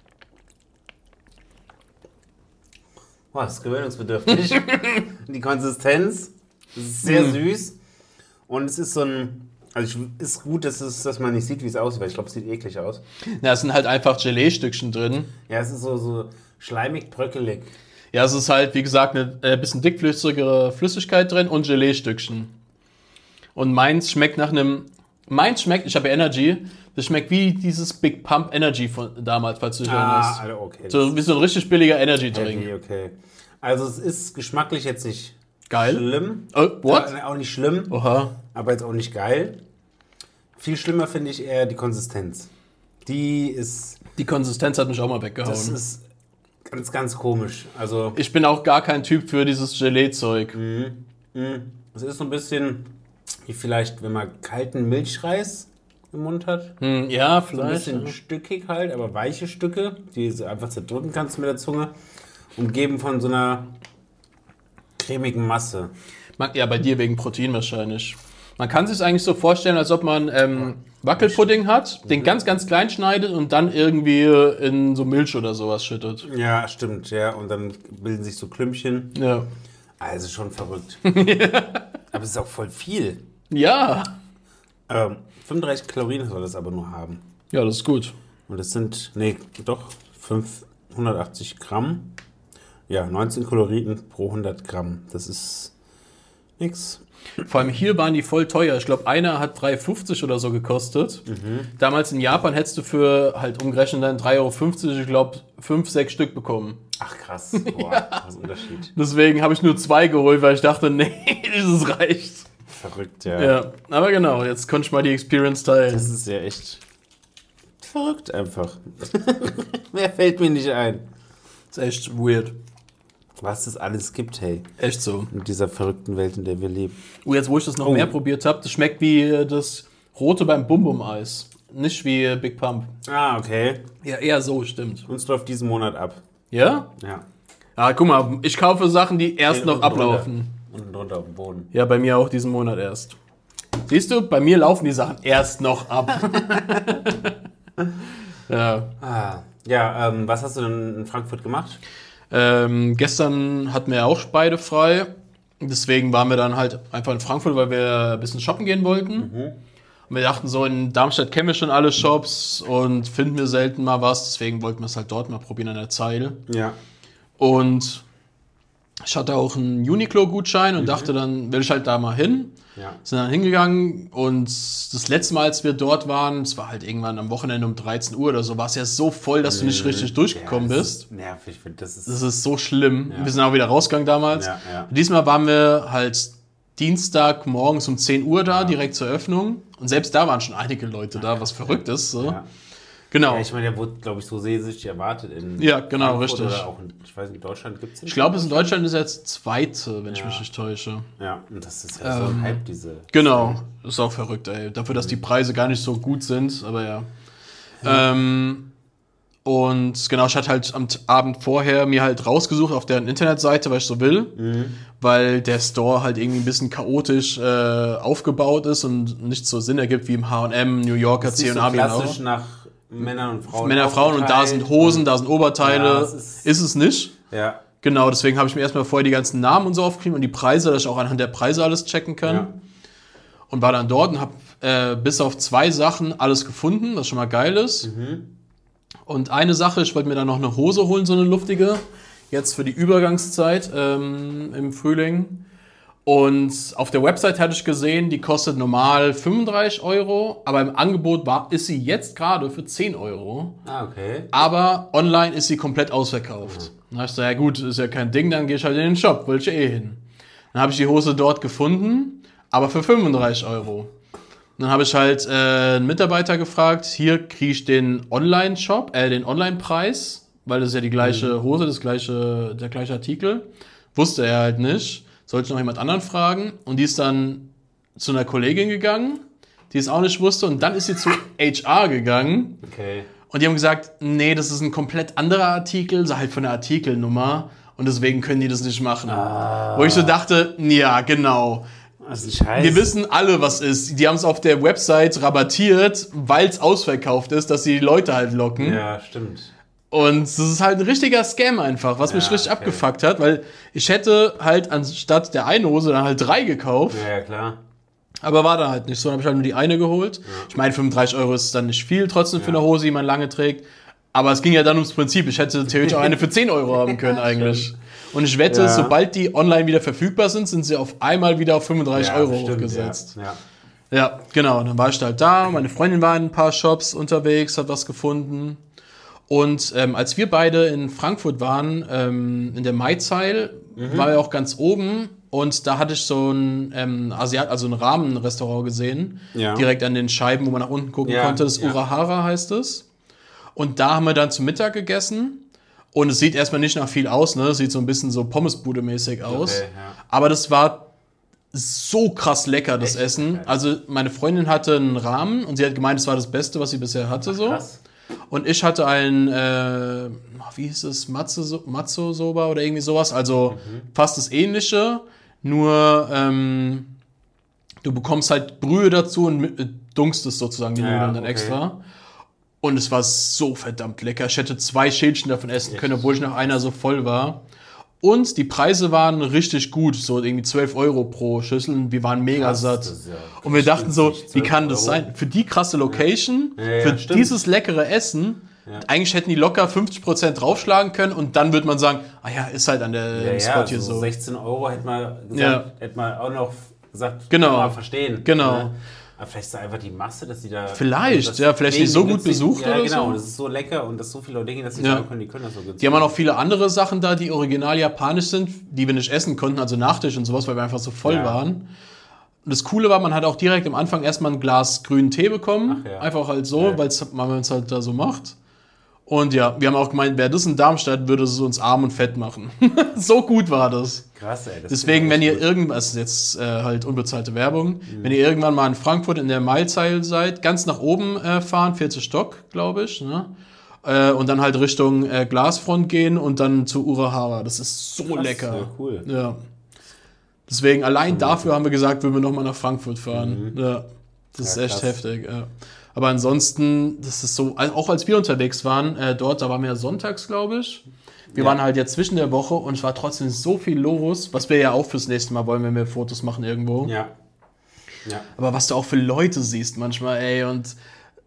Boah, das ist gewöhnungsbedürftig. Die Konsistenz ist sehr Mm. süß. Und es ist so ein. Also ich, ist gut, dass, es, dass man nicht sieht, wie es aussieht, weil ich glaube, es sieht eklig aus. Ja, es sind halt einfach Gelee-Stückchen drin. Ja, es ist so, so schleimig, bröckelig. Ja, es ist halt, wie gesagt, eine äh, bisschen dickflüssigere Flüssigkeit drin und Gelee-Stückchen. Und meins schmeckt nach einem. Meins schmeckt, ich habe ja Energy, das schmeckt wie dieses Big Pump Energy von damals, falls du dich Ah, erinnerst. also okay. So wie so ein richtig billiger Energy-Drink. Heavy, okay. Also es ist geschmacklich jetzt nicht Geil. schlimm. Oh, what? Ja, auch nicht schlimm, Oha. aber jetzt auch nicht geil. Viel schlimmer finde ich eher die Konsistenz. Die ist, Die Konsistenz hat mich auch mal weggehauen. das ist ganz, ganz komisch. Also Ich bin auch gar kein Typ für dieses Gelee-Zeug. es ist so ein bisschen wie vielleicht, wenn man kalten Milchreis im Mund hat. Hm, ja, So ein vielleicht. bisschen stückig halt, aber weiche Stücke, die du einfach zerdrücken kannst mit der Zunge. Umgeben von so einer cremigen Masse. Man- Ja, bei dir wegen Protein wahrscheinlich. Man kann sich eigentlich so vorstellen, als ob man ähm, Wackelpudding hat, den ganz, ganz klein schneidet und dann irgendwie in so Milch oder sowas schüttet. Ja, stimmt, ja. Und dann bilden sich so Klümpchen. Ja. Also schon verrückt. Aber es ist auch voll viel. Ja. Ähm, fünfunddreißig Kalorien soll das aber nur haben. Ja, das ist gut. Und das sind, nee, doch, fünfhundertachtzig Gramm. Ja, neunzehn Kalorien pro hundert Gramm. Das ist nix. Vor allem hier waren die voll teuer. Ich glaube, einer hat drei Euro fünfzig oder so gekostet. Damals in Japan hättest du für halt umgerechnet dann drei Euro fünfzig, ich glaube, fünf, sechs Stück bekommen. Ach krass, boah, was ein Unterschied. Deswegen habe ich nur zwei geholt, weil ich dachte, nee, dieses reicht. Verrückt, ja. Ja, aber genau, jetzt konnte ich mal die Experience teilen. Das ist ja echt verrückt einfach. Mehr fällt mir nicht ein. Das ist echt weird. Was es alles gibt, hey. Echt so. In dieser verrückten Welt, in der wir leben. Oh, jetzt wo ich das noch Oh. mehr probiert habe, das schmeckt wie äh, das rote beim Bum-Bum-Eis. Nicht wie äh, Big Pump. Ah, okay. Ja, eher so, stimmt. Uns läuft diesen Monat ab. Ja? Ja. Ah, guck mal, ich kaufe Sachen, die erst Steht noch unten drunter. ablaufen. Unten drunter auf dem Boden. Ja, bei mir auch diesen Monat erst. Siehst du, bei mir laufen die Sachen erst noch ab. ja. Ah. Ja, ähm, was hast du denn in Frankfurt gemacht? Ähm, gestern hatten wir auch beide frei. Deswegen waren wir dann halt einfach in Frankfurt, weil wir ein bisschen shoppen gehen wollten. Und wir dachten so, in Darmstadt kennen wir schon alle Shops und finden wir selten mal was. Deswegen wollten wir es halt dort mal probieren an der Zeile. Ja. Und ich hatte auch einen Uniqlo-Gutschein und dachte, dann will ich halt da mal hin. Ja. Sind dann hingegangen und das letzte Mal, als wir dort waren, es war halt irgendwann am Wochenende um dreizehn Uhr oder so, war es ja so voll, dass du nicht richtig durchgekommen ja, das bist. Ist nervig, ich finde, das ist. Das ist so schlimm. Ja. Wir sind auch wieder rausgegangen damals. Ja, ja. Diesmal waren wir halt Dienstag morgens um zehn Uhr da, direkt zur Öffnung. Und selbst da waren schon einige Leute da, was verrückt ist. So. Ja. Genau. Ja, ich meine, der wurde, glaube ich, so sehnsüchtig erwartet in Ja, genau, Frankfurt richtig. Oder auch in, ich weiß nicht, in Deutschland gibt es den. Ich glaube, es in Deutschland ist jetzt zweite, wenn ich Ja. mich nicht täusche. Ja, und das ist ja so ein Hype, diese. Genau, ist auch verrückt, ey. Dafür, dass die Preise gar nicht so gut sind, aber ja. Ähm, und genau, ich hatte halt am T- Abend vorher mir halt rausgesucht auf deren Internetseite, was ich so will, weil der Store halt irgendwie ein bisschen chaotisch äh, aufgebaut ist und nicht so Sinn ergibt wie im H und M, New Yorker, Das ist C nicht und A. so klassisch nach Männern und Frauen. Männer, Frauen und da sind Hosen, da sind Oberteile. Ja, das ist- ist es nicht. Ja, Genau, deswegen habe ich mir erstmal vorher die ganzen Namen und so aufgeschrieben und die Preise, dass ich auch anhand der Preise alles checken kann. ja. Und war dann dort und habe äh, bis auf zwei Sachen alles gefunden, was schon mal geil ist. Und eine Sache, ich wollte mir dann noch eine Hose holen, so eine luftige, jetzt für die Übergangszeit ähm, im Frühling. Und auf der Website hatte ich gesehen, die kostet normal fünfunddreißig Euro, aber im Angebot war, ist sie jetzt gerade für zehn Euro. Ah, okay. Aber online ist sie komplett ausverkauft. Mhm. Dann habe ich gesagt, ja gut, ist ja kein Ding, dann gehe ich halt in den Shop, will ich ja eh hin. Dann habe ich die Hose dort gefunden, aber für fünfunddreißig Euro. Dann habe ich halt äh, einen Mitarbeiter gefragt, hier kriege ich den Online-Shop, äh, den Online-Preis, weil das ist ja die gleiche Hose, das gleiche, der gleiche Artikel. Wusste er halt nicht. Sollte ich noch jemand anderen fragen. Und die ist dann zu einer Kollegin gegangen, die es auch nicht wusste. Und dann ist sie zu H R gegangen. Okay. Und die haben gesagt, nee, das ist ein komplett anderer Artikel, so halt von der Artikelnummer. Und deswegen können die das nicht machen. Ah. Wo ich so dachte, ja, genau. Das ist Scheiße. Wir wissen alle, was ist. Die haben es auf der Website rabattiert, weil es ausverkauft ist, dass sie die Leute halt locken. Ja, stimmt. Und das ist halt ein richtiger Scam einfach, was mich Ja, richtig okay. abgefuckt hat, weil ich hätte halt anstatt der einen Hose dann halt drei gekauft. Ja, ja, klar. Aber war da halt nicht so, dann habe ich halt nur die eine geholt. Ja. Ich meine, fünfunddreißig Euro ist dann nicht viel, trotzdem für ja. eine Hose, die man lange trägt. Aber es ging ja dann ums Prinzip. Ich hätte theoretisch auch eine für zehn Euro haben können eigentlich. Und ich wette, ja. sobald die online wieder verfügbar sind, sind sie auf einmal wieder auf fünfunddreißig ja, Euro bestimmt, hochgesetzt. Ja. Ja. ja, genau. Dann war ich halt da. Meine Freundin war in ein paar Shops unterwegs, hat was gefunden. Und ähm, als wir beide in Frankfurt waren, ähm, in der Maizeil, mhm. war wir auch ganz oben. Und da hatte ich so ein ähm, Asiat, also ein Rahmenrestaurant gesehen, ja. direkt an den Scheiben, wo man nach unten gucken ja, konnte. Das ja. Urahara heißt es. Und da haben wir dann zum Mittag gegessen. Und es sieht erstmal nicht nach viel aus, ne? Es sieht so ein bisschen so Pommesbude-mäßig aus. Okay, ja. Aber das war so krass lecker, das Echt? Essen. Also meine Freundin hatte einen Rahmen und sie hat gemeint, es war das Beste, was sie bisher hatte. Ach, so. Krass. Und ich hatte ein, äh, wie hieß es, Matzo-Soba oder irgendwie sowas. Also mhm. fast das Ähnliche, nur ähm, du bekommst halt Brühe dazu und mit, dunkst es sozusagen, die ja, Nudeln dann okay. extra. Und es war so verdammt lecker. Ich hätte zwei Schälchen davon essen können, obwohl ich nach einer so voll war. Und die Preise waren richtig gut, so irgendwie zwölf Euro pro Schüssel. Wir waren mega Krass, satt. Ja und wir dachten so, wie kann das sein? Für die krasse Location, ja. Ja, ja, für stimmt. dieses leckere Essen, ja. eigentlich hätten die locker fünfzig Prozent draufschlagen können und dann würde man sagen, ah ja, ist halt an der ja, Spot ja, hier so. so. sechzehn Euro hätte man gesagt, ja. hätte man auch noch gesagt, genau. kann man verstehen. Genau. Ne? Aber vielleicht ist da einfach die Masse, dass die da... Vielleicht, also ja, vielleicht die so gut günstig, besucht ja, oder genau, so. das ist so lecker und dass so viele Leute gehen, dass die ja. sagen können, die können das so günstig. Die haben auch noch viele andere Sachen da, die original japanisch sind, die wir nicht essen konnten, also Nachtisch und sowas, weil wir einfach so voll ja. waren. Und das Coole war, man hat auch direkt am Anfang erstmal ein Glas grünen Tee bekommen. Ach, ja. Einfach halt so, ja. weil man es halt da so macht. Und ja, wir haben auch gemeint, wäre das in Darmstadt, würde es uns arm und fett machen. So gut war das. Krass, ey. Das Deswegen, wenn ihr irgendwas, also jetzt äh, halt unbezahlte Werbung, mhm. wenn ihr irgendwann mal in Frankfurt in der Maizeil seid, ganz nach oben äh, fahren, vierzig Stock, glaube ich, ne? Äh, und dann halt Richtung äh, Glasfront gehen und dann zu Urahara. Das ist so Krass, lecker. Ja, cool. Ja. Deswegen, allein mhm. dafür haben wir gesagt, würden wir nochmal nach Frankfurt fahren. Mhm. Ja. Das ja, ist echt krass. heftig, ja. Aber ansonsten, das ist so, auch als wir unterwegs waren, äh, dort, da waren wir ja sonntags, glaube ich. Wir ja. waren halt ja zwischen der Woche und es war trotzdem so viel los, was wir ja auch fürs nächste Mal wollen, wenn wir Fotos machen irgendwo. Ja. ja. Aber was du auch für Leute siehst manchmal, ey, und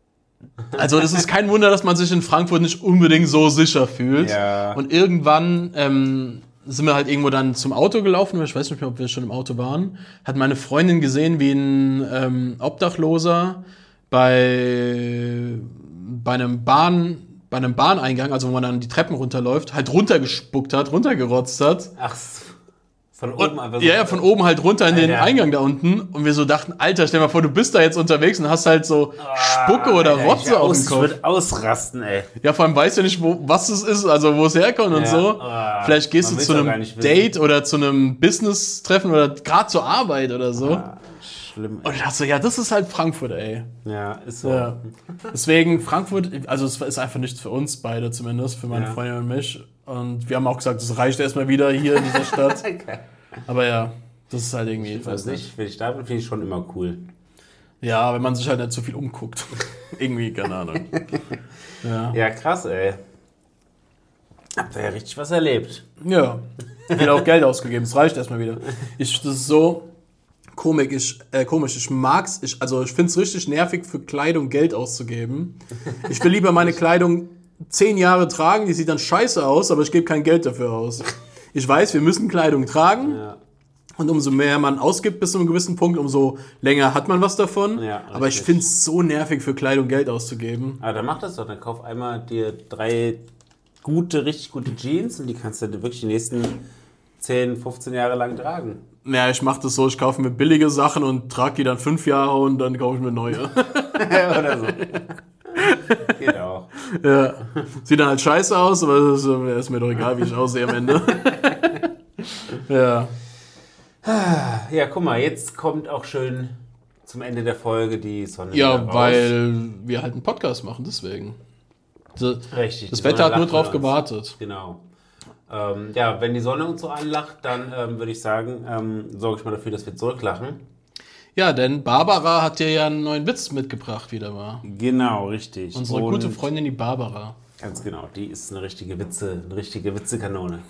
also das ist kein Wunder, dass man sich in Frankfurt nicht unbedingt so sicher fühlt. Ja. Und irgendwann ähm, sind wir halt irgendwo dann zum Auto gelaufen, ich weiß nicht mehr, ob wir schon im Auto waren, hat meine Freundin gesehen, wie ein ähm, Obdachloser bei, bei einem Bahn, bei einem Bahneingang, also wo man dann die Treppen runterläuft, halt runtergespuckt hat, runtergerotzt hat. Ach, von oben und, einfach so. Ja, ja, von oben halt runter in Alter. den Eingang da unten. Und wir so dachten, Alter, stell dir mal vor, du bist da jetzt unterwegs und hast halt so ah, Spucke oder Alter, Rotze auf aus, dem Kopf. Ich würde ausrasten, ey. Ja, vor allem weißt du nicht, wo, was es ist, also wo es herkommt und ja. so. Ah, Vielleicht gehst du zu einem Date oder zu einem Business-Treffen oder gerade zur Arbeit oder so. Ah. Schlimm, und ich dachte so, ja, das ist halt Frankfurt, ey. Ja, ist so. Ja. Deswegen, Frankfurt, also es ist einfach nichts für uns beide zumindest, für meine ja. Freundin und mich. Und wir haben auch gesagt, es reicht erstmal wieder hier in dieser Stadt. Okay. Aber ja, das ist halt irgendwie... Ich weiß nicht, wenn ich da bin, finde ich schon immer cool. Ja, wenn man sich halt nicht so viel umguckt. Irgendwie, keine Ahnung. Ja. ja, krass, ey. Habt ihr ja richtig was erlebt. Ja, wieder auch Geld ausgegeben, es reicht erstmal wieder. Ich, das ist so... Komik, ich, äh, komisch, ich mag's, ich, also ich find's richtig nervig, für Kleidung Geld auszugeben. Ich will lieber meine Kleidung zehn Jahre tragen, die sieht dann scheiße aus, aber ich gebe kein Geld dafür aus. Ich weiß, wir müssen Kleidung tragen. Ja. Und umso mehr man ausgibt bis zu einem gewissen Punkt, umso länger hat man was davon. Ja, aber ich finde es so nervig, für Kleidung Geld auszugeben. Aber dann mach das doch. Dann kauf einmal dir drei gute, richtig gute Jeans und die kannst du wirklich die nächsten zehn, fünfzehn Jahre lang tragen. Naja, ich mache das so, ich kaufe mir billige Sachen und trage die dann fünf Jahre und dann kaufe ich mir neue. Oder so. Geht auch. Ja. Sieht dann halt scheiße aus, aber das ist mir doch egal, wie ich aussehe am Ende. Ja. Ja, guck mal, jetzt kommt auch schön zum Ende der Folge die Sonne. Ja, weil wir halt einen Podcast machen, deswegen. Das, Richtig. Das Wetter hat nur drauf gewartet. Genau. Ähm, ja, wenn die Sonne uns so anlacht, dann ähm, würde ich sagen, ähm, sorge ich mal dafür, dass wir zurücklachen. Ja, denn Barbara hat dir ja einen neuen Witz mitgebracht, wieder mal. Genau, richtig. Unsere Und gute Freundin, die Barbara. Ganz genau, die ist eine richtige Witze, eine richtige Witzekanone.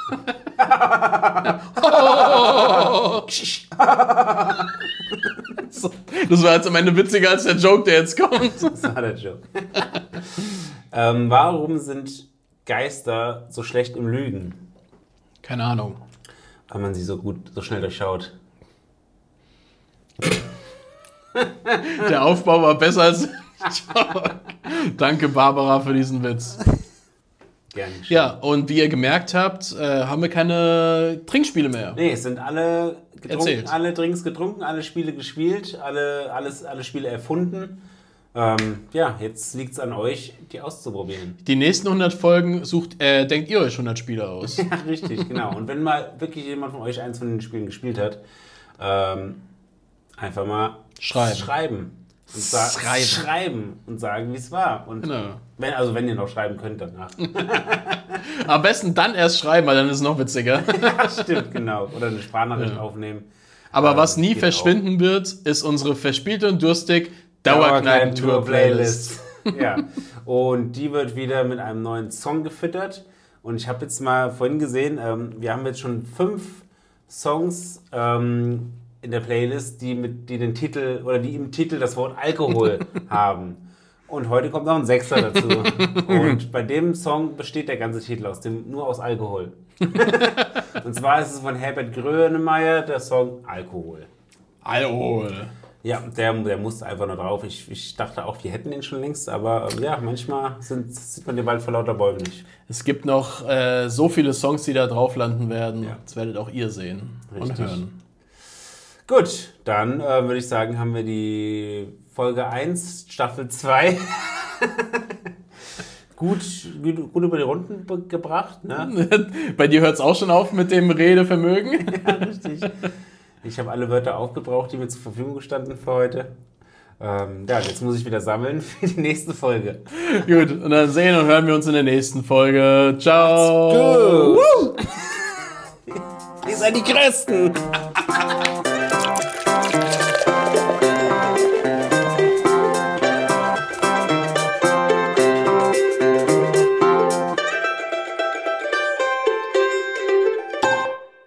Das war jetzt am Ende witziger als der Joke, der jetzt kommt. Das war der Joke. ähm, warum sind Geister so schlecht im Lügen? Keine Ahnung. Weil man sie so gut, so schnell durchschaut. Der Aufbau war besser als der Joke. Danke, Barbara, für diesen Witz. Gerne. Ja, und wie ihr gemerkt habt, äh, haben wir keine Trinkspiele mehr. Nee, es sind alle getrunken, Erzählt. alle Drinks getrunken, alle Spiele gespielt, alle, alles, alle Spiele erfunden. Ähm, ja, jetzt liegt es an euch, die auszuprobieren. Die nächsten hundert Folgen sucht, äh, denkt ihr euch hundert Spiele aus. Ja, richtig, genau. Und wenn mal wirklich jemand von euch eins von den Spielen gespielt hat, ähm, einfach mal Schreiben. schreiben. Und sa- Schreiben. schreiben und sagen, wie es war. Und Genau. wenn, also wenn ihr noch schreiben könnt danach. Am besten dann erst schreiben, weil dann ist es noch witziger. Ja, stimmt, genau. Oder eine Sprachnachricht Ja. aufnehmen. Aber Ähm, was nie geht verschwinden wird, ist unsere verspielte und durstig Dauerkneipentour-Playlist. Ja, und die wird wieder mit einem neuen Song gefüttert. Und ich habe jetzt mal vorhin gesehen, ähm, wir haben jetzt schon fünf Songs ähm, in der Playlist, die, mit, die den Titel oder die im Titel das Wort Alkohol haben. Und heute kommt noch ein Sechster dazu. Und bei dem Song besteht der ganze Titel aus dem, nur aus Alkohol. Und zwar ist es von Herbert Grönemeyer der Song Alkohol. Alkohol. Ja, der, der musste einfach nur drauf. Ich, ich dachte auch, wir hätten den schon längst, aber ähm, ja, manchmal sind, sieht man den Wald vor lauter Bäumen nicht. Es gibt noch äh, so viele Songs, die da drauf landen werden. Ja. Das werdet auch ihr sehen Richtig. und hören. Gut, dann äh, würde ich sagen, haben wir die Folge eins, Staffel zwei gut, gut, gut über die Runden be- gebracht. Ne? Bei dir hört es auch schon auf mit dem Redevermögen. Ja, richtig. Ich habe alle Wörter aufgebraucht, die mir zur Verfügung gestanden für heute. Ähm, ja, jetzt muss ich wieder sammeln für die nächste Folge. Gut, und dann sehen und hören wir uns in der nächsten Folge. Ciao. Gut. Ihr seid die Größten.